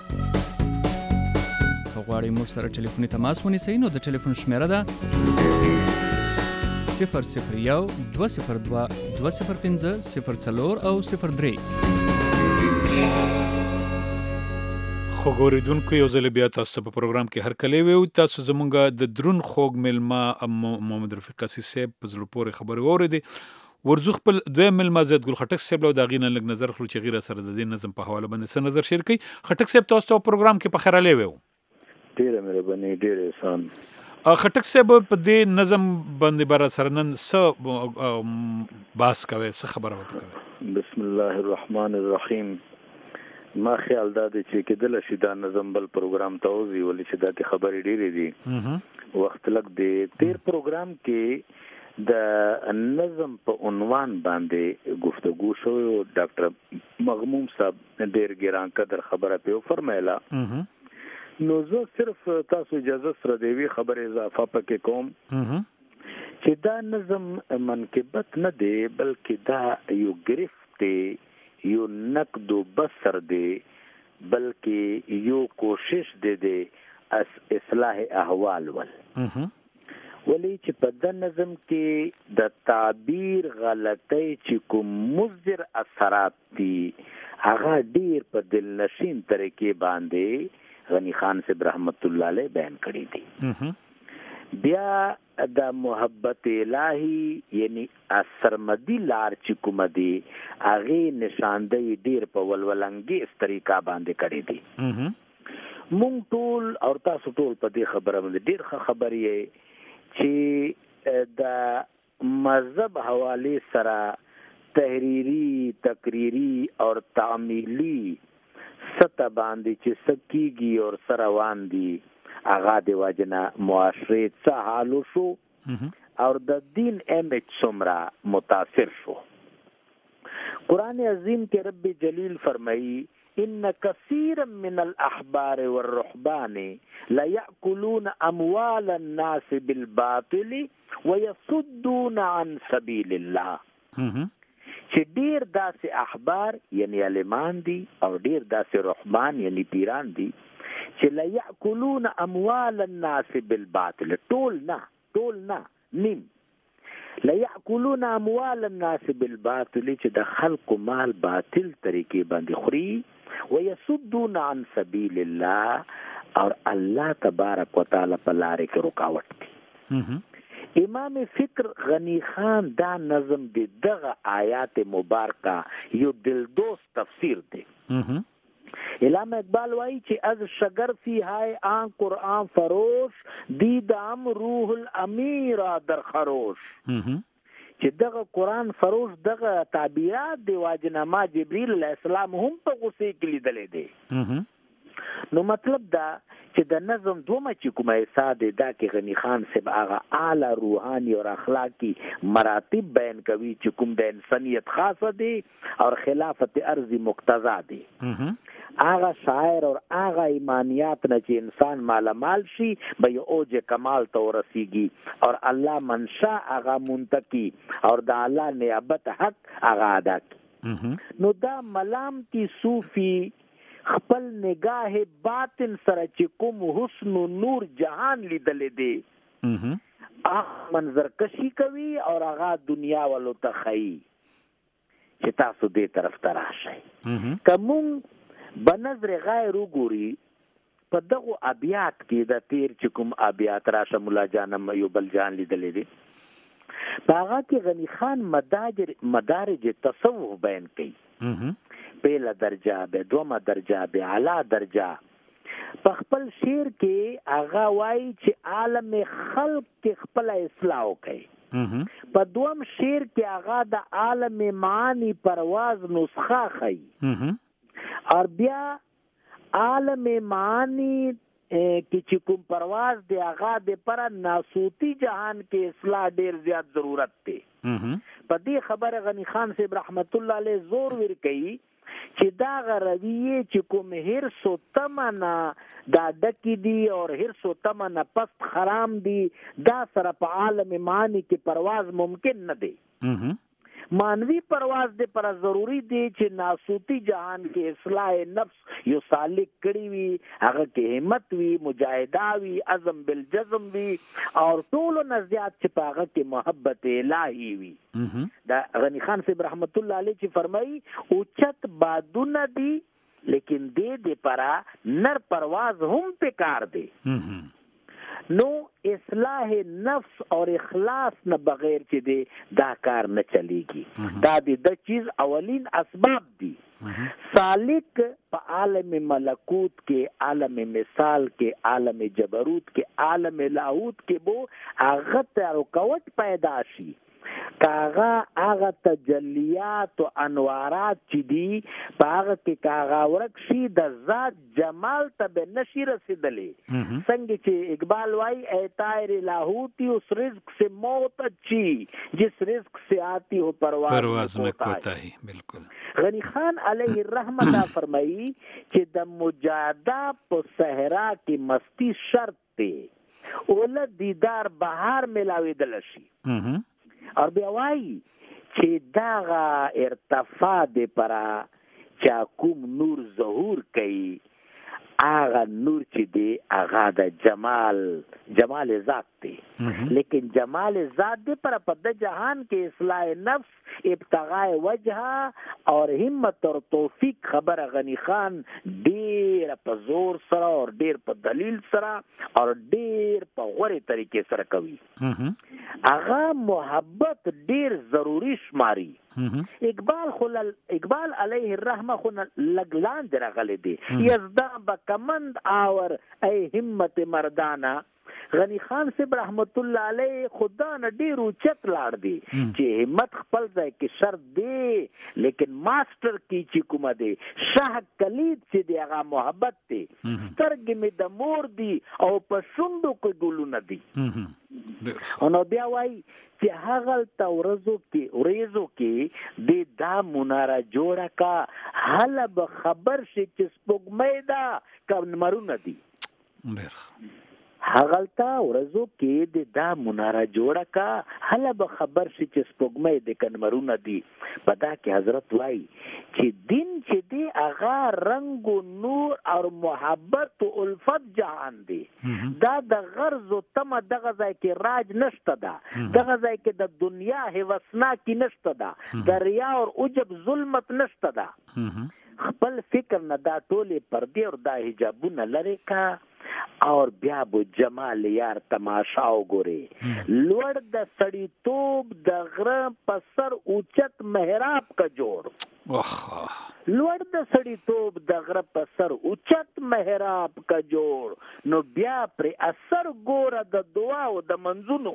غواړئ موږ سره ټلیفوني تماس ونیسئ نو د ټلیفون شمیره ده 001 202 205 04 او 03 خو ګوریدونکو یو ځل بیا تاسو په پروګرام کې هر کله ویو تاسو زمونږ د درون خوږ ملما محمد رفیق قاسی صاحب په زړه پورې خبرې واورېدې ورزو خپل دویم ملما زید ګل خټک صاحب له داغې نه لږ نظر خلو چې غیره سره د دې نظم په حواله باندې څه نظر شیر کوي خټک صاحب تاسو په پروګرام کې په خیراله ویو ډېره مهرباني ډېر احسان خټک صاحب په دې نظم باندې بار سره نن څه باس کوي څه خبره وکړي بسم الله الرحمن الرحیم ما خیال دا دی چې کېدل شي دا نظم بل پروګرام ته وځي ولې چې دا خبرې ډېرې دي وخت لګ دی تیر پروګرام کې د نظم په عنوان باندې گفتگو شو ډاکټر مغموم صاحب ډېر ګران قدر خبره په فرمایله نو زه صرف تاسو اجازه سره دی خبره اضافه پکې کوم چې دا نظم منکبت نه دی بلکې دا یو گرفت دی یو نقد و بصر دی بلکې یو کوشش دی اصلاح احوال ولی چې په د نظم کې د تعبیر غلطی چې کوم مضر اثرات دي هغه ډیر په دلنشین طریقې باندې غنی خان صاحب رحمت الله علیه بیان کړی دي بیا د محبت الهی یعنی سرمدی لار چې کوم دي هغه نشاندهی ډیر په ولولنګي طریقہ باندې کړی دي مونږ ټول او تاسو ټول په دې خبره باندې ډیر خبرې چې د مذهب حواله سره تحریری تقریری اور تعمیلی سطح باندې چې سکیږي اور سروان دي هغه د واجنه معاشره څه حال شو اور د دین امیج څومره متاثر شو قرآن عظیم کې رب جلیل فرمایي ان كثيرا من الاحبار والرهبان لا ياكلون اموال الناس بالباطل ويصدون عن سبيل الله چې ډیر داسې احبار یعنی علمان دي او ډیر داسې رهبان یعنی پیران دي چې لا ياكلون اموال الناس بالباطل ټول نه نیم لا ياكلون اموال الناس بالباطل چې د خلق مال باطل طریقې باندې خوري ويصدون عن سبيل الله اور الله تبارک وتعالى په لار کې رکاوټ دي امام فکر غنی خان دا نظم دی دغه آیات مبارکه یو دلدوز تفسیر دی علامه اقبال وایي چې از شگرفی های آن قرآن فروش دیدم روح الامیر در خروش چې دغه قرآن فروش دغه تعبیرات دی واجنما جبرئیل علیه السلام هم په غصې کې لیدلې دي نو مطلب دا چې د نظم دومره چې کومه ساده دا کې غنی خان صاحب هغه اعلی روحاني او اخلاقی مراتب بیان کوي چې کوم د انسانیت خاصه دي او خلافت ارضی مقتضا دي هغه شاعر اور هغه ایمانیات نه چې انسان مالامال شي به یو اوج کمال ته ورسیږي اور الله منشا هغه منتقی اور د الله نیابت حق هغه ادا کی. نو دا ملامتی صوفی خپل نگاه باطن سره چې کوم حسن و نور جهان لیدلې دی منظر کشی کوي اور هغه دنیا والو ته خی چې تاسو دې طرف ته راشئ. کوم بنظر غیر وګوري په دغه ابیات کې د تیر چې کوم ابیات راشه مولا جانم یو بل جان لیدلې دي هغه کې غنی خان مدارج تصوف بیان کوي. پہلا درجہ به دوما درجہ به اعلی درجہ په خپل شعر کې هغه وایي چې عالم خلق کې خپل اصلاح کوي. په دوم شعر کې هغه د عالم معانی پرواز نسخه کوي اور بیا عالم معانی کې چې کوم پرواز دی هغه د پر ناسوتی جهان کې اصلاح ډیر زیات ضرورت دی. په دې خبره غنی خان صاحب رحمت الله علیه زور ور کوي چې دا غرویه چې کوم هرس و تمنا دا ډکی دی اور هرس و تمنا پست خرام دی دا سره په عالم معنی کې پرواز ممکن نه دی. مانوی پرواز دے پر ضروری دی چې ناسوتی جهان کې اصلاح نفس یو سالک کړي وي هغه کې همت وي مجاهده وي عزم بالجزم وي اور ټول نزيات چې هغه کې محبت الهی وي. دا غنی خان صاحب رحمت الله علیه چې فرمایي اوچت بادونه دی لیکن دې پرا نر پرواز هم په کار دی. نو اصلاح نفس اور اخلاص نه بغیر چې دی دا کار نه چلیږي. دا د چیز اولین اسباب دي. سالک په عالم ملکوت کې عالم مثال کې عالم جبروت کې عالم لاهوت کې بو هغه ته رکوټ پیدا شي کاغا هغه تجلیات او انوارات چې دي هغه کې کاغا ورک شي د ذات جمال ته به نشي رسیدلې. څنګه چې اقبال وايي اے طائر لاہوتی اس رزق سے موت اچھی جس رزق سے آتی ہو پرواز میں کوتاہی. بالکل غنی خان علیہ الرحمہ دا فرمائی چې د مجاهده په صحرا کې مستی شرط دی اول دیدار بهار ملاویدل شي. اور بیا وایي چې داغه ارتفاع دی پرا چا کوم نور ظهور کوي هغه نور چې دی هغه د جمال ذات دی. لیکن جمال ذات دی پر په د جهان کې اصلاح نفس ابتغاء وجه اور همت اور توفیق خبر غنی خان ډیر په زور سره اور ډیر په دلیل سره اور ډیر په غوړې طریقې سره کوي. هغه محبت ډیر ضروری شماري. اقبال علیه الرحمه خو لګلان درغلی دی یزدا بکمند اور ای همت مردانه. غنی خان صاحب رحمت الله علیه خدا نه ډیر اوچت لاړ دی چې همت خپل ځای کې شرط دی لیکن ماستر کی چې کومه دی شاه کلید چې دی هغه محبت دی. سترګې مې د مور دی او په شونډو کې ګلونه دي. نو بیا وایي چې هغه تا ورځو کې د دا مناره جوړه کا هله به خبر شي چې سپوږمۍ دا کمرونه دي. هغلتا ورځو کې د دا مناره جوړه کا هله به خبر شي چې سپوږمۍ د کنمرونه دي. په دا کې حضرت وایي چې دین چې دی هغه رنگ و نور اور محبت و الفت جهان دی. دا د غرض و تمه دغه ځای کې راج نشته ده دغه ځای کې د دنیا هوسناکي نشته ده د ریا اور عجب ظلمت نشته ده. خپل فکر نه دا ټولې پردې اور دا حجابونه لري کا اور بیا بو جمال یار تماشا وګوري لوړ د سړی توپ د غره پسر اوچت محراب کا جوړ. لوړ د سړی توپ د غره پسر اوچت محراب کا جوړ نو بیا پر اثر ګوره د دعا او د منځونو.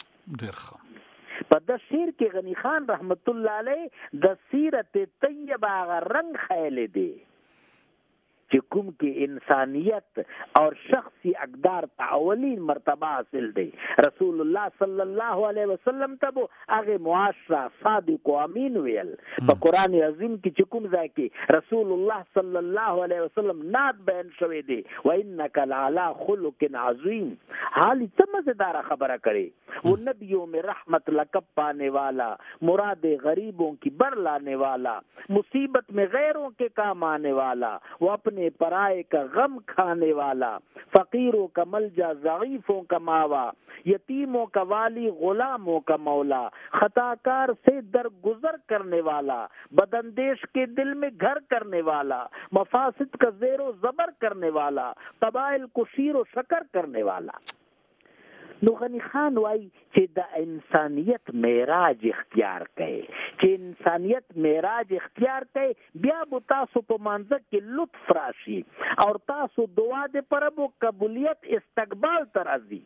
په د شعر کې غنی خان رحمت الله علیه د سیرت طیبه غ رنگ خیال دی چې کوم کې انسانیت اور شخصي اقدار ته اولین مرتبه حاصل دی. رسول الله صلی الله علیه وسلم ته هغه معاشره صادق او امین ویل. په قران عظیم کې چې کوم ځای کې رسول الله صلی الله علیه وسلم نات بیان شوی دی وانک لعلی خلق عظیم. حال ته مزیدار خبره کړي وہ نبیوں میں رحمت لقب پانے والا, مراد غریبوں کی بر لانے والا, مصیبت میں غیروں کے کام آنے والا, وہ اپنے پرائے کا غم کھانے والا, فقیروں کا ملجا ضعیفوں کا ماوا, یتیموں کا والی غلاموں کا مولا, خطاکار سے درگزر کرنے والا, بداندیش کے دل میں گھر کرنے والا, مفاسد کا زیر و زبر کرنے والا, قبائل کو شیر و شکر کرنے والا. نو غنی خان وای چې د انسانیت معراج اختیار کړي, چې انسانیت معراج اختیار کړي, بیا به تاسو په منځ کې لطف راشي او تاسو دعا د پربو قبولیت استقبال تر ازي.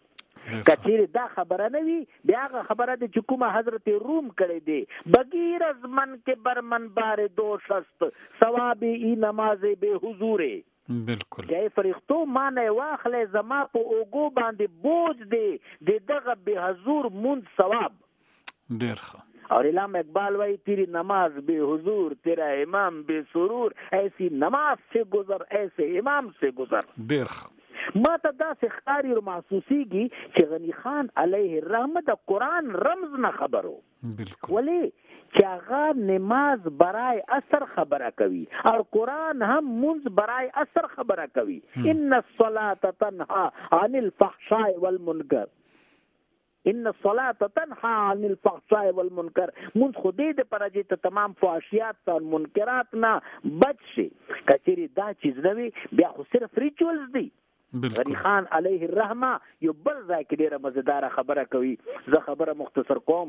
کچیر دا خبره نه وي بیا هغه خبره د کومه حضرت روم کړي دی بغیر از من کے برمن بار دوش است ثواب ای نماز بے حضور. بالکل جای فرښتو معنی واخلې زما په اوګو باندې بوج دی د دغه به حضور مونږ ثواب. ډیر ښه. اور علامہ اقبال وائی تیری نماز بے حضور تیرا امام بے سرور, ایسی نماز سے گزر ایسے امام سے گزر. ډیر ښه. ما ته داسې ښکاري او محسوسیږي چې غنی خان علیه الرحمه د قرآن رمز نه خبرو. بالکل. ولی چې هغه نماز برای اثر خبره کوي او قرآن هم منځ برای اثر خبره کوي. ان الصلاة تنهى عن الفحشاء والمنکر, ان الصلاة تنهى عن الفحشاء والمنکر. منځ خو دې د پاره چې تمام فحشیات او منکرات نه بچ شي. کچېرې دا چیز نه وي بیا خو صرف ریچولز دي. غنی خان علیه الرحمه یو بل ځای کې ډېره مزیداره خبره کوي, زه خبره مختصر کوم.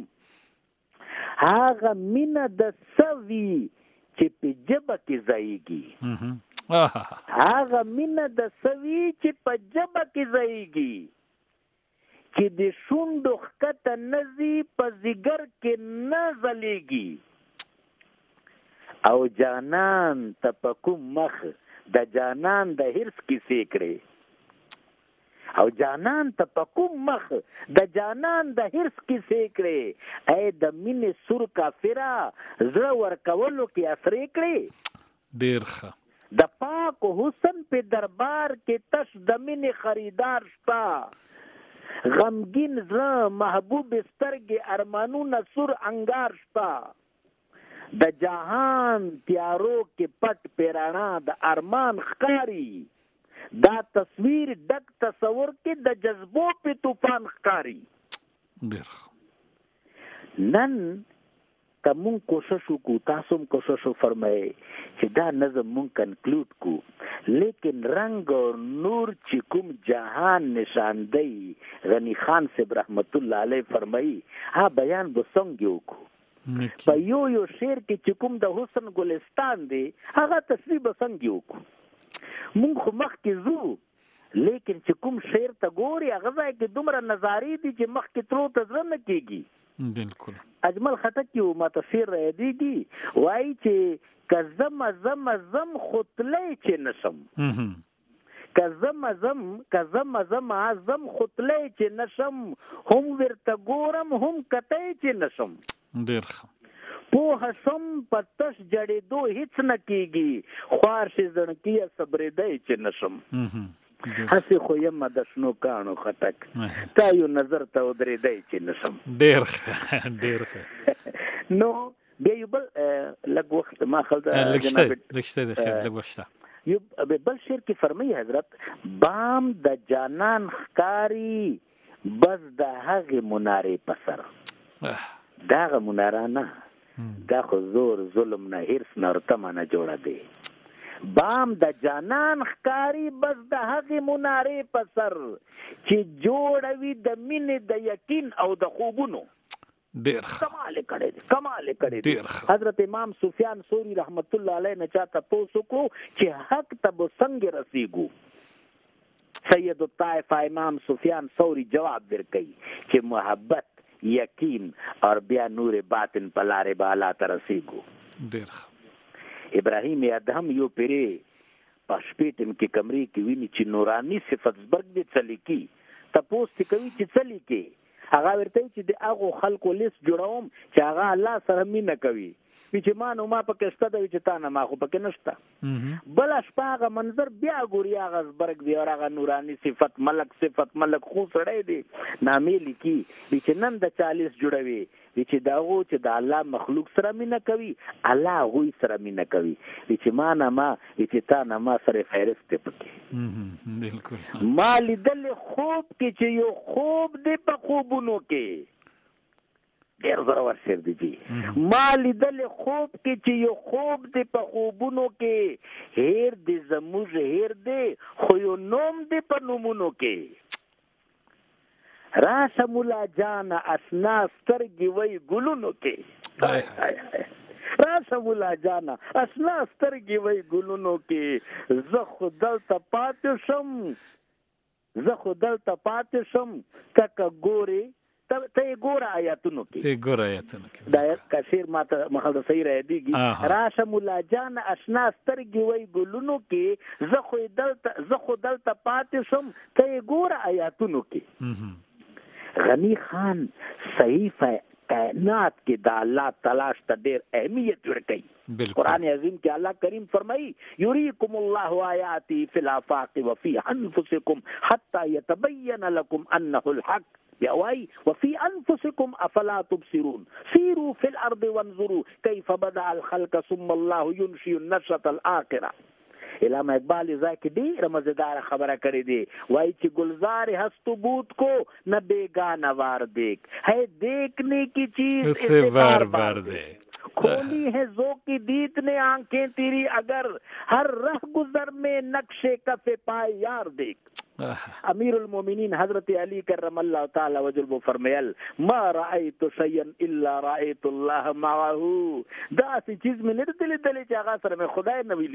هغه مینه د سوي چې په جبه کې ځایږي, هغه مینه د سوي چې په جبه کې ځایږي, چې د شونډو ښکته نزي په ځیګر کې نه ځلیږي, او جانان ته په کوم مخ د جانان د حرص کیسې کړې, او جانان ته په کوم مخ د جانان د حرص کیسې کړې, اے د مینې سور کافره زړه ورکولو کې اسرې کړې. ډیر ښه. د پاک حسن په دربار کې تش د مینې خریدار شتا, غمگین زړه محبوب سترګې ارمانونه سور انګار شتا, د جهان تیارو کې پټ پیرانا د ارمان ښکاری, دا تصویر ډک تصور کې د جذبو په طوفان ښکاری. ډیر نن کوم کوشش وکړو, تاسو هم کوشش فرمایي چې دا نظم مونږ کنکلود کو, لیکن رنگ اور نور چې کوم جهان نشاندهی غنی خان صاحب رحمت الله علیه فرمایي ها بیان به څنګه وکړو. په یو شعر کې چې کوم د حسن ګلستان دی هغه تصویر به څنګه وکړو. مونږ خو مخکې ځو, لیکن چې کوم شعر ته ګوري هغه ځای کې دومره نظارې دي چې مخکې تلو ته زړه نه کېږي. بالکل. اجمل خټک یو متفسر رایدیږي وایي چې که زم خطلی چې نشم, که زم خطلی چې نشم, هم ورته ګورم هم کتی چې نشم. ډیر ښه. پوه شم په تش جړېدو هیڅ نه کېږي, خوار شي زړکیه صبرېدی چې نشم. هسې خو یم د شنو کاڼو خټک, تا یو نظر ته ودرېدی چې نشم. ډېر ښه, ډېر ښه. نو بیا یو بل لږ وخت ما خلده لږ شته د خیر لږ وخت شته. یو بل شعر کې فرمایي حضرت, بام د جانان ښکاري بس د هغې منارې په سر. دا هغه مناره نه, دا خو زور ظلم نه حرص نه ورتمه نه جوړه دی. بام د جانان ښکاری بس د هغې منارې په سر, چې جوړوي د مینې د یقین او د خوبونو. ډیر کمال کړی دی. حضرت امام سفیان ثوری رحمت الله علیه نه چاته تاسو کو چې حق ته به څنګه رسیږو. سید الطائفه امام سفیان ثوری جواب ورکړي چې محبت, یقین اور بیا نور باطن په لارې بالا ته رسیږو. ډیر ابراهیم ادهم یو پیری په شپې ټیم کې کمرې کې ویني چې نوراني صفت زبرګ دې څلی کی تاسو ته کوي چې څلی کې هغه ورته چې د هغه خلکو لیست جوړوم چې هغه الله سره مینه کوي چې ما نو ما پکې شته د چې تا نه ما خو پکې نشته بل شپه منظر بیا ګوري هغه زبرګ دی او هغه نوراني صفت ملک خو سړی دی نامې لیکي چې نن د 40 جوړوي چې داغو چې د الله مخلوق سره مینه کوي الله غوي سره مینه کوي چې ما نه ما چې تا نه ما سره فهرست پکې بالکل ما لیدل خوب کې چې یو خوب دی په خوبونو کې ډیر زړور شعر دی ما لیدل خوب کې چې یو خوب دی په خوبونو کې هیر دی زموږ هیر دی خو یو نوم دی په نومونو کې راشه مولا جان اسنا سترګې وای ګلونو کې راشه مولا جان اسنا سترګې وای ګلونو کې زه خو دلته پاتې شم ککه ګوري ته ګوره آیاتونو کې دا کثیر ماته مخالفه صحیح را دیږي راشه مولا جان آشنا سترګې وای ګلونو کې زه خو دلته پاتې شم ته ګوره آیاتونو کې غنی خان صحیفه کائنات کې د الله تلاش ته ډېر اهمیت ورکړي قرآن عظیم کې الله کریم فرمایي یریکم الله آیاتی فی الآفاق وفی انفسکم حتی یتبین لکم انه الحق بیاوای وفي انفسكم افلا تبصرون سيروا في الارض وانظروا كيف بدا الخلق ثم الله ينشئ النشأة الاخره علامہ اقبال ذاکی ډیر مزیدار خبره کړې دی وای چې گلزار هست بود کو نہ بیگانہ وار دیکھ ہے دیکھنے کی چیز اسے بار بار دیکھ کھولی ہے ذوق کی دید نے آنکھیں تیری اگر ہر رہ گزر میں نقشے کف پائے یار دیکھ امیر المومنین حضرت علی کرم اللہ تعالی وجل فرمایل ما رأيت شيئا الا رأيت الله معه دا څه چیز مې نه لیدلې چې هغه سره مې خدای نه وی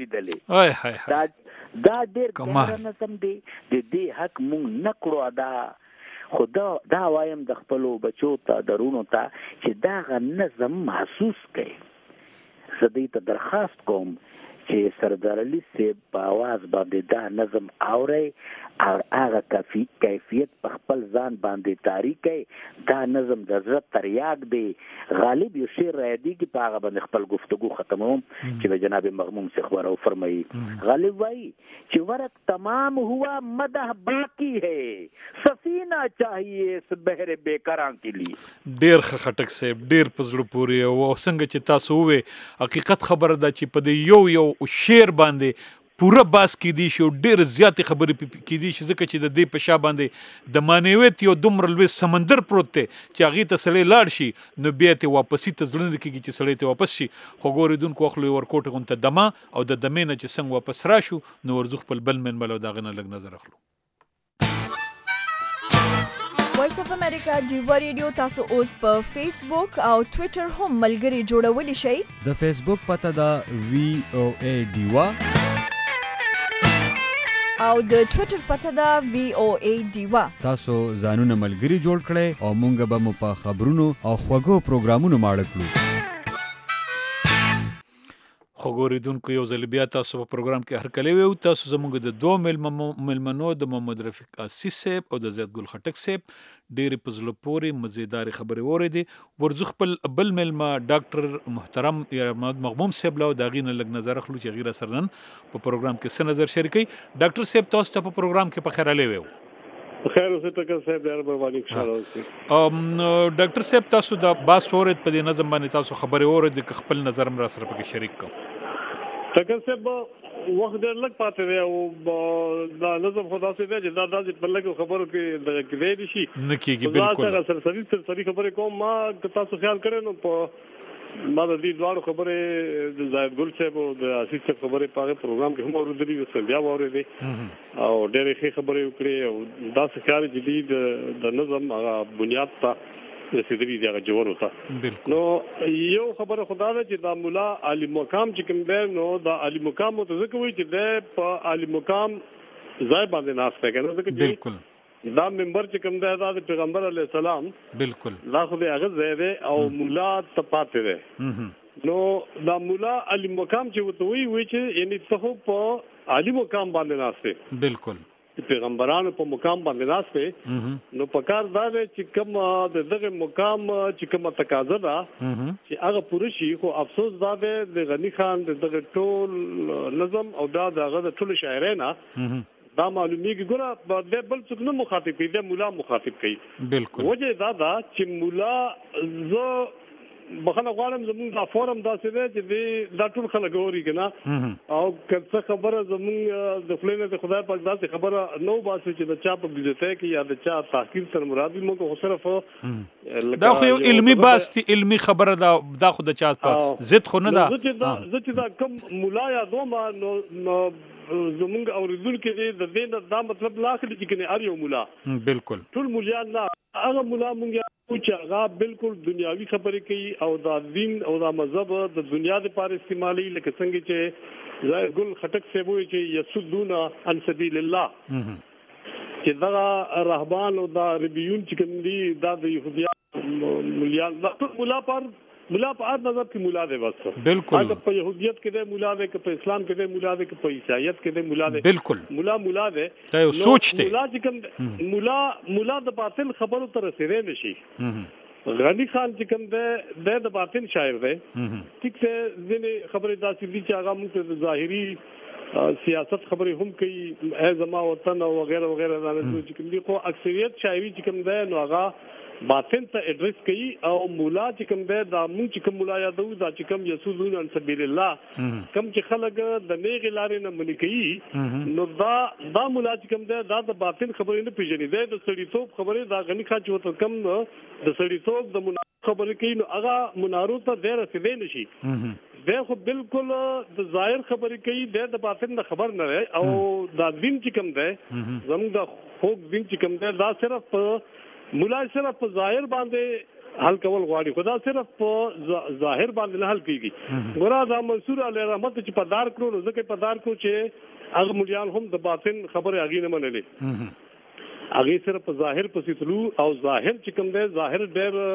لیدلې دا ډېر ګرانه سم دی د دې حق مونږ نکړو ادا خدا دا وایم د خپل بچو ته درونو ته چې دا نظم محسوس کړي زه دې ته درخواست کوم چې سردار علي صاحب په आवाज باندې دا نظم اوري او هغه کیفیت په خپل ځان باندې تاریخي دا نظم د زړه تریاک دی غالب یو شعر را دی کې په هغه باندې خپل گفتگو ختموم چې جناب مغموم سخوار او فرمایي غالب وای چې ورق تمام ہوا مدح باقی ہے سفینہ چاہیے اس بحر بیکران کے لیے ډیر خټک صاحب ډیر پزړه پوري او څنګه چې تاسو وې حقیقت خبره ده چې په دې یو شعر باندې پورا باس کې دي شو ډیر زیاتې خبرې کې دي چې ځکه چې د دې په شا باندې د مانویت یو دومره لوی سمندر پروت دی چې هغې ته سړی لاړ شي نو بیا ته واپسي ته زړه نه کېږي چې سړی ته واپس شي خو ګورېدونکو اخلو یې ورکوټه غونته دمه او د دمې نه چې څنګه واپس راشو نو ورځو خپل بل منبل او د هغې نه لږ نظر اخلو وایس اف امریکا ډیوا ریډیو تاسو اوس په فیسبوک او ټویټر هم ملګري جوړولی شئ د فیسبوک پته ده VOA ډیوا او د ټویټر پته ده VOA ډیوا تاسو ځانونه ملګري جوړ کړئ او مونږ به مو په خبرونو او خوږو پروګرامونو ماړه کړو خو ګورېدونکو یو ځل بیا تاسو په پروګرام کې هرکلی ویو تاسو زموږ د دوه میلمنو د محمد رفیق اسیس صاحب او د زید ګل خټک صاحب ډېرې په زړه پورې مزیدارې خبرې واورېدې ورځو خپل بل میلمه ډاکټر محترم مغموم صاحب له د هغې نه لږ نظر اخلو چې هغې راسره نن په پروګرام کې څه نظر شریکوي ډاکټر صاحب تاسو ته په پروګرام کې په خیرالی ویو خیر اوسه ټکر صاحب ډېر مهرباني خوشاله اوسئ ډاکټر صاحب تاسو د باس اورېد په دې نظم باندې تاسو خبرې اورېدې که خپل نظر هم راسره پکې شریک کړو ټکر صاحب وخت ډېر لږ پاتې دی او دا نظم خو داسې دی چې دا داسې په لږو خبرو کې کېدی شي نه کېږي بالکل سرسري خبرې کوم ما که تاسو خیال کړی نو په ما د دې دواړو خبرې د زاهد ګل صاحب او د اسیس صاحب خبرې په هغه پروګرام کې هم اورېدلې اوس بیا واورېدې او ډېرې ښې خبرې وکړې او داسې خیال چې دي د نظم هغه بنیاد ته رسیدلی دی هغه جوړ وته نو یو خبره خدا ده چې دا مولا علی مقام چې کوم دی نو دا علی مقام ته ځکه وایي چې د په علی مقام ځای باندې ناشته کوي ځکه چې بالکل دا منبر چې کوم دی دا د پیغمبر علی السلام بالکل دا خو به هغه ځای دی او مولا ته پاتې دی نو دا مولا علی مقام چې وته وایي چې یعنی ته په عالی مقام باندې ناشته بالکل پیغمبرانو په مقام باندې ناشته نو پکار دا چې کوم د دغه مقام چې کوم تقاضا ده چې هغه پوره شي خو افسوس دا دی د غنی خان دغه ټول نظم او دا دغه ټول شاعرانه دا معلومیږي ګوره د بل څوک نه مخاطب دی مولا مخاطب کوي بالکل وجه دا دا چې مولا زه بخنه غواړم زموږ دا فورم داسې دی چې دا ټول خلک اوري کنه او که خبره زموږ د خلینو د خدای پاک داسې خبره نو باسي چې د چا په بجته کې یا د چا تحقیق سره مراد وي موږ صرف دا خو یو علمي باسي علمي خبره دا خو د چا په ضد خو نه ده زه چې دا کوم مولا یا دوما نو زموږ اوریدونکو د دې دا مطلب لا اخلي چې کنه اړ یو مولا بالکل ټول مولیان نه هغه مولا مونږ چې هغه بالکل دنیاوي خبرې کوي او دا دین او دا مذهب د دنیا لپاره استعمالي لکه څنګه چې ظاهر ګل خټک سی وایي چې یسدون عن سبیل الله چې دا رهبان او دا ربيون چې کوم دي دا د يهوديان مولیان دا مولا په هر نظر کې مولا دی بس بالکل هغه په يهوديت کې دی مولا دی که په اسلام کې دی مولا دی که په عیسایت کې دی مولا دی بالکل مولا دی دا یو سوچ دی مولا چې کوم مولا د باطل خبرو تر رسیدې نشي غنی خان چې کوم دی د باطل شاعر دی ټیک ته ځینې خبرې داسې دي چې هغه موږ ته ظاهري سیاست خبرې هم کوي ای زما وطن او وغیرہ وغیرہ دا چې کوم دي خو اکثریت شاعري چې کوم دی نو هغه باطن ته اډریس کوي او مولا چې کوم دی دا مونږ چې کوم مولا یادو دا چې کوم یسوذون عن سبیل الله کوم چې خلک د نیغ لارې نه منې کوي نو دا مولا چې کوم دی دا د باطن خبرې نه پیژني دی د سړیتوب خبرې دا غنی خان چې وته کم د سړیتوب د خبرې کوي نو هغه منارو ته ډېر رسیدې نشي دی خو بالکل د ظاهر خبرې کوي د باطن نه خبر نه او دا دین چې کوم دی زموږ د خوږ دین چې کوم دی دا صرف مولا صرف په ظاهر باندې حل کول غواړي خدا صرف په ظاهر باندې نه حل کیږي ګوره دا منصور علی رحمت چې په دار کړو ځکه په دار کو چې هغه مليان هم د باطن خبره اغي نه منلې اغي صرف په ظاهر پسې تلو او ظاهر چې کوم دی ظاهر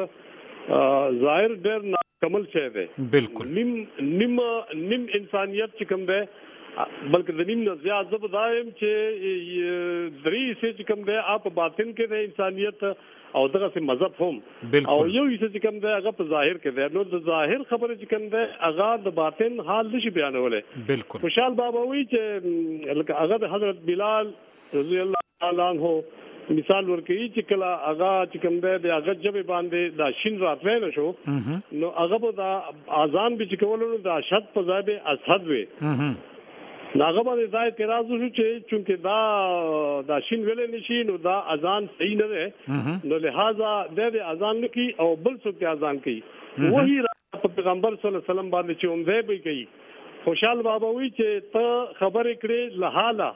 ډېر ناکمل شی دی بالکل نیم انسانیت چې کوم دی بلکې د نیم نه زیات زب دایم چې درې سه چې کوم دی اپ باطن کې د انسانیت او دغه سه مذهب هم او یو څه چې کوم دی هغه په ظاهر کې دی نو د ظاهر خبره چې کوم دی هغه د باطن حال نشي بیانولې بالکل خوشحال بابا وی چې لکه هغه د حضرت بلال رضی الله تعالی عنہ مثال ورکړي چې کله هغه چې کوم دی د هغه جبه باندې دا شین راتلای نشو نو هغه به دا اذان به چې کولو د اشهد په ځای به اشهد وي ناغه باندې دا اعتراض وشو چې چونکه دا شین ویلې نشي نو دا اذان صحیح نه ده نو لہذا د اذان نکي او بل څوک اذان کوي وਹੀ پیغمبر صلی الله علیه وسلم باندې چې اومده به کوي خوشحال بابا وی چې ته خبرې کړې لحاله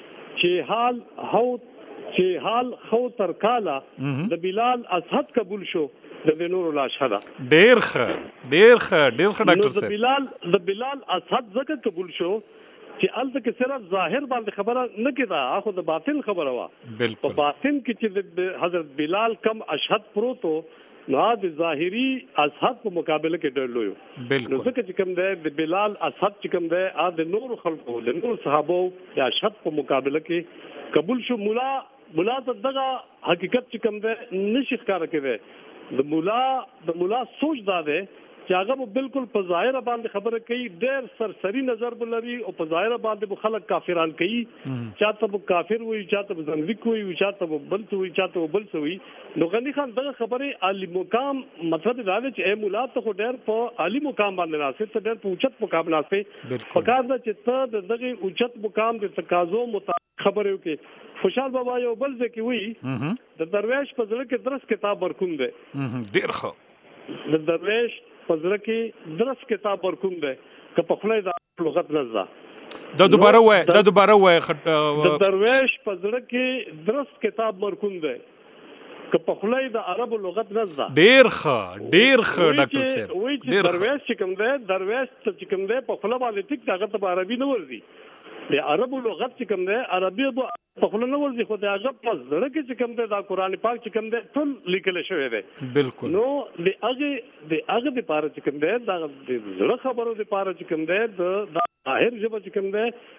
چې حال خو تر کاله د بلال اسحد قبول شو د نور الاشهد ډیر ښه ډاکټر صاحب د بلال اسحد زکه قبول شو چې الته کې صرف ظاهر باندې خبره نه کیدا اخو د باطن خبره وا په باطن کې چې حضرت بلال کم اشهد پروتو نو د ظاهري اسحد په مقابله کې ډېر لوی بالکل ځکه چې کوم د بلال اسحد چې کوم د نور خلقو د نور صحابه یا اشهد په مقابله کې قبول شو مولا ته دغه حقیقت چې کوم نشي ښکار کړي د مولا سوچ دا ده چې هغه بالکل په ظاهر باندې خبره کوي ډېر سرسری نظر بلري او په ظاهر باندې خلک کافران کوي چاته به کافر وي چاته به زندګ وي چاته به بل څه وي چاته به بل څه وي نو غنی خان دغه خبره عالی مقام مطلب دا دی چې مولا ته خو ډېر په عالی مقام باندې ناسه ته ډېر په اوچت مقام ناسه فکر دا چې ته دغه اوچت مقام د تقاضو مطابق خبره وکي خوشحال بابا یو بل ځکه وی د درویش په ځل کې درس کتاب ورکوم دی ډېر ښه د درویش پزړه کې درس کتاب ورکوم دی که په خلای د لغت نزا دا دوباره وای د درویش پزړه کې درس کتاب ورکوم دی که په خلای د عربو لغت نزا ډیر ښه ډاکټر صاحب وای چې درویش چې کوم دی درویش چې کوم دی په خلا باندې ټیک هغه ته عربي نه ورځي د عربو لغت چې کوم دی عربي په خلا نه ورځي خو د هغه پزړه کې چې کوم دی دا قران پاک چې کوم دی ټول لیکل شوی دی بالکل نو د هغه د پاره چې کوم دی دا د زړه خبرو د پاره چې کوم دی د ظاهر ژبه چې کوم دی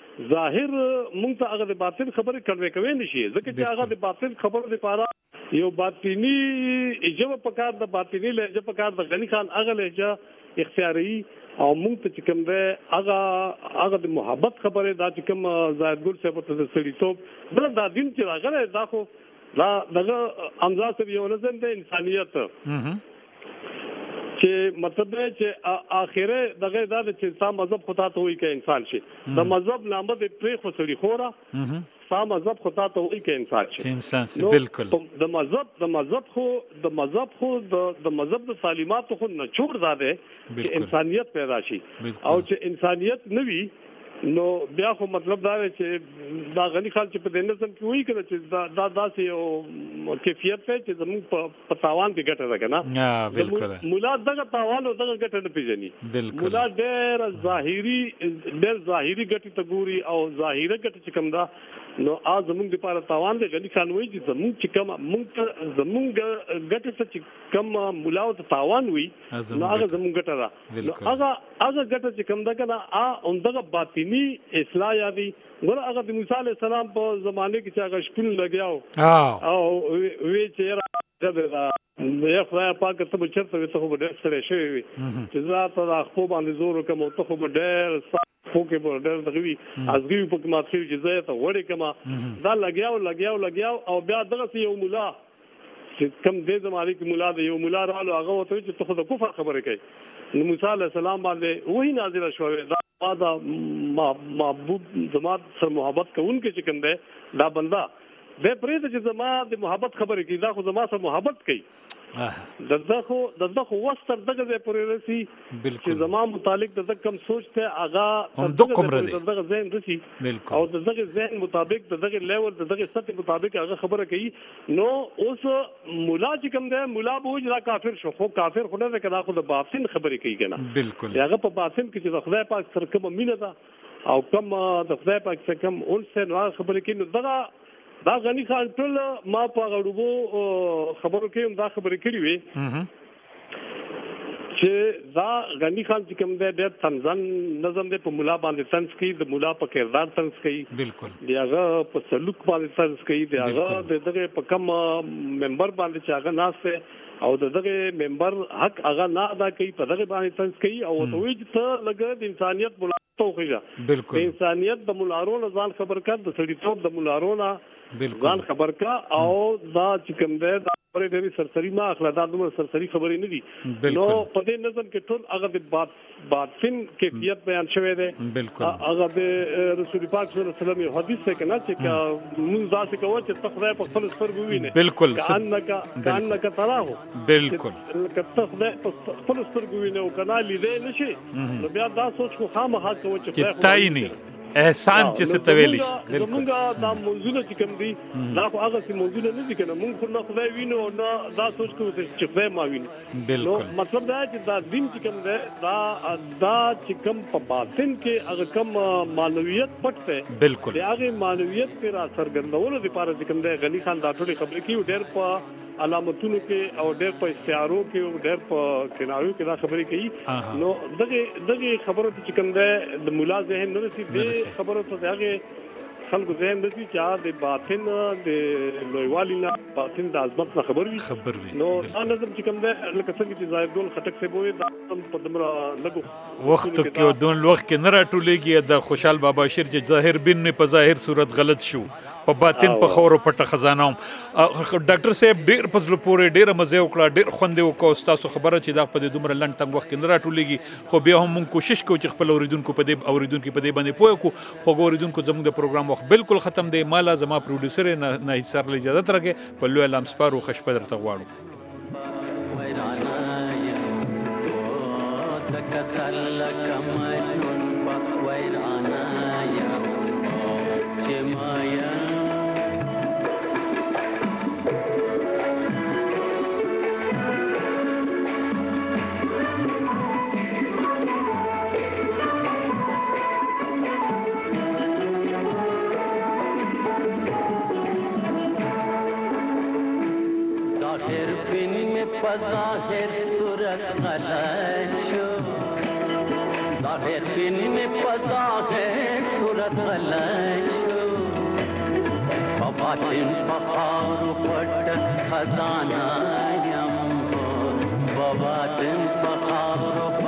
ظاهر مونږ ته هغه د باطن خبره کنوي کوي نشي ځکه چې هغه د باطن خبره لپاره یو باطنی اجازه پکار د باطنی لهجه پکار د غنی خان هغه لهجه اختیاري او مونږ ته کوم ده هغه د محبت خبره دا چې کوم زاهد ګل صاحب ته د سړیتوب دا دین چې راغله دا خو دا دغه امزا سره یو نظم د انسانيت چې مطلب دی چې اخره دغه دا چې سم مذهب خطا ته وایي کې انسان شي د مذهب نامه د پرې خو سړي خورا سم مذهب خطا ته وایي کې انسان شي انسان شي بالکل د مذهب خو د مذهب د تعلیمات خو نه چور زاده چې انسانيت پیدا شي او چې انسانيت نوي نو بیا خو مطلب دا چې دا غنی خان چې په دې نظم کې وایي کړه چې دا داسې یو کیفیت دی چې زموږ په تاوان کې ګټه ده کنه بالکل مولا دغه تاوان او دغه ګټه نه پیژني مولا ډېر ظاهري ګټه ته ګوري او ظاهري ګټه چې کوم دا نو از زموږ لپاره تاوان دی غنی خان وایي چې زموږ چې کوم زموږ ګټه چې کوم مولا او تاوان وي نو هغه زموږ ګټه ده نو هغه ګټه چې کوم دا کنه دغه باطنی اصلاح یادي ګور هغه د موسی عليه السلام په زمانه کې چې هغه شپون لګیاو او وی چې راځه یا خدای پاک ته به چرته ته خو ډېر سره شوی وي چې ذات د خپل باندې زور کوم ته خو ډېر فوکې په ډېر دغوي ازګي په کومه چې زه ته وړې کما دا لګیاو او بیا دغه یو مولا چې کم دې زمانه کې مولا دی یو مولا رالو هغه وته چې ته خو د کفر خبره کوي نو موسی عليه السلام باندې وਹੀ نازله شوې دا معبود زما سره محبت کوونکې چې کوم دی دا بندا د پرې چې زما د محبت خبره کوي دا خو زما سره محبت کوي دغه خو وستر دغه پرې رسی چې زما متعلق دغه کم سوچ ته آغا دغه ذهن رسی او دغه ذهن مطابق دغه لیول دغه سطح مطابق هغه خبره کوي نو اوس مولا چې کوم دی مولا به وځي کافر شو خو کافر خو نه کدا خو د باطن خبره کوي کنه بالکل هغه په باطن کې چې د خدای پاک سره کوم مینه ده او کوم د خدای پاک سره کوم اونسه نو خبره کوي نو دغه دا غنی خان ټول ما په غړوبو خبرو کې دا خبرې کړې وي چې دا غنی خان چې کوم دی ډېر تنظیم نظم دی په مولا باندې طنز کوي د مولا په کردار طنز کوي بالکل دی هغه په سلوک باندې طنز کوي دی هغه دغه په کوم ممبر باندې چې هغه ناس او دغه ممبر حق هغه نه ادا کوي په دغه باندې طنز کوي او ته وایي چې لګ د انسانيت مولا توخیږي بالکل انسانيت د مولارونو ځان خبر کړ د سړیتوب د مولارونو ځان خبر کا او دا چې کوم دی دا ډېری سرسری ما اخلاق دومره سرسری خبرې نه دي نو په دې نظم کې ټول هغه د باطن کیفیت بیان شوی دی هغه د رسول پاک صلی الله علیه وسلم حدیث څخه کنه چې موږ ځکه کوو چې خدای په خپل سترګو ویني بالکل کانک تراه بالکل کته خدای په خپل سترګو ویني او کنه لیدې نشي نو بیا دا سوچ خو خامخا کوي چې تایني احسان چې څه تویلی بالکل دا موضوع چې کوم دی دا خو هغه چې موضوع نه دي کنه موږ خو نه خدای وینو نه دا سوچ کوو چې خدای ما ویني بالکل مطلب دا چې دا دین چې کوم دی دا چې کوم په باطن کې هغه کوم مانویت پټ دی بالکل هغه مانویت پر اثر ګرځولو لپاره چې کوم دی غنی خان دا ټول خبرې کوي ډېر په علامتونو کې او ډېر په استعارو کې او ډېر په کنایو کې دا خبرې کوي نو دغه خبرو چې کوم دی د مولا ذهن نه رسي خبرو ته هغه خلکو ذهن دي چې د باطن د لویوالي نه باطن د عظمت نه خبر وي نو دا نظم چې کوم دی لکه څنګه چې زاهد ګل خټک څه بوي دا په دمره لګو وخت کې دون وخت کې نه راټولېږي د خوشحال بابا شیر چې ظاهر بن می په ظاهر صورت غلط شو په باطن په خورو پټه خزانه ډاکټر صاحب ډېر پزلو پورې ډېر مزه وکړه ډېر خوند وکړ تاسو خبره چې دا په دومره لنډ تنګ وخت کې نه راټولېږي خو بیا هم موږ کوشش کوو چې خپل اوریدونکو په دې باندې پوه کړو خو اوریدونکو زموږ د پروګرام وخت بالکل ختم دی مالا زما پروډوسر نه هیڅ اجازه ترګه په لوی لام سپارو خشپه درته غواړو ظاهر صورت غلط شو مخفين بفضاخر صورة غلاشو بباطن فخار وفت خزانة يمبو بباطن فخار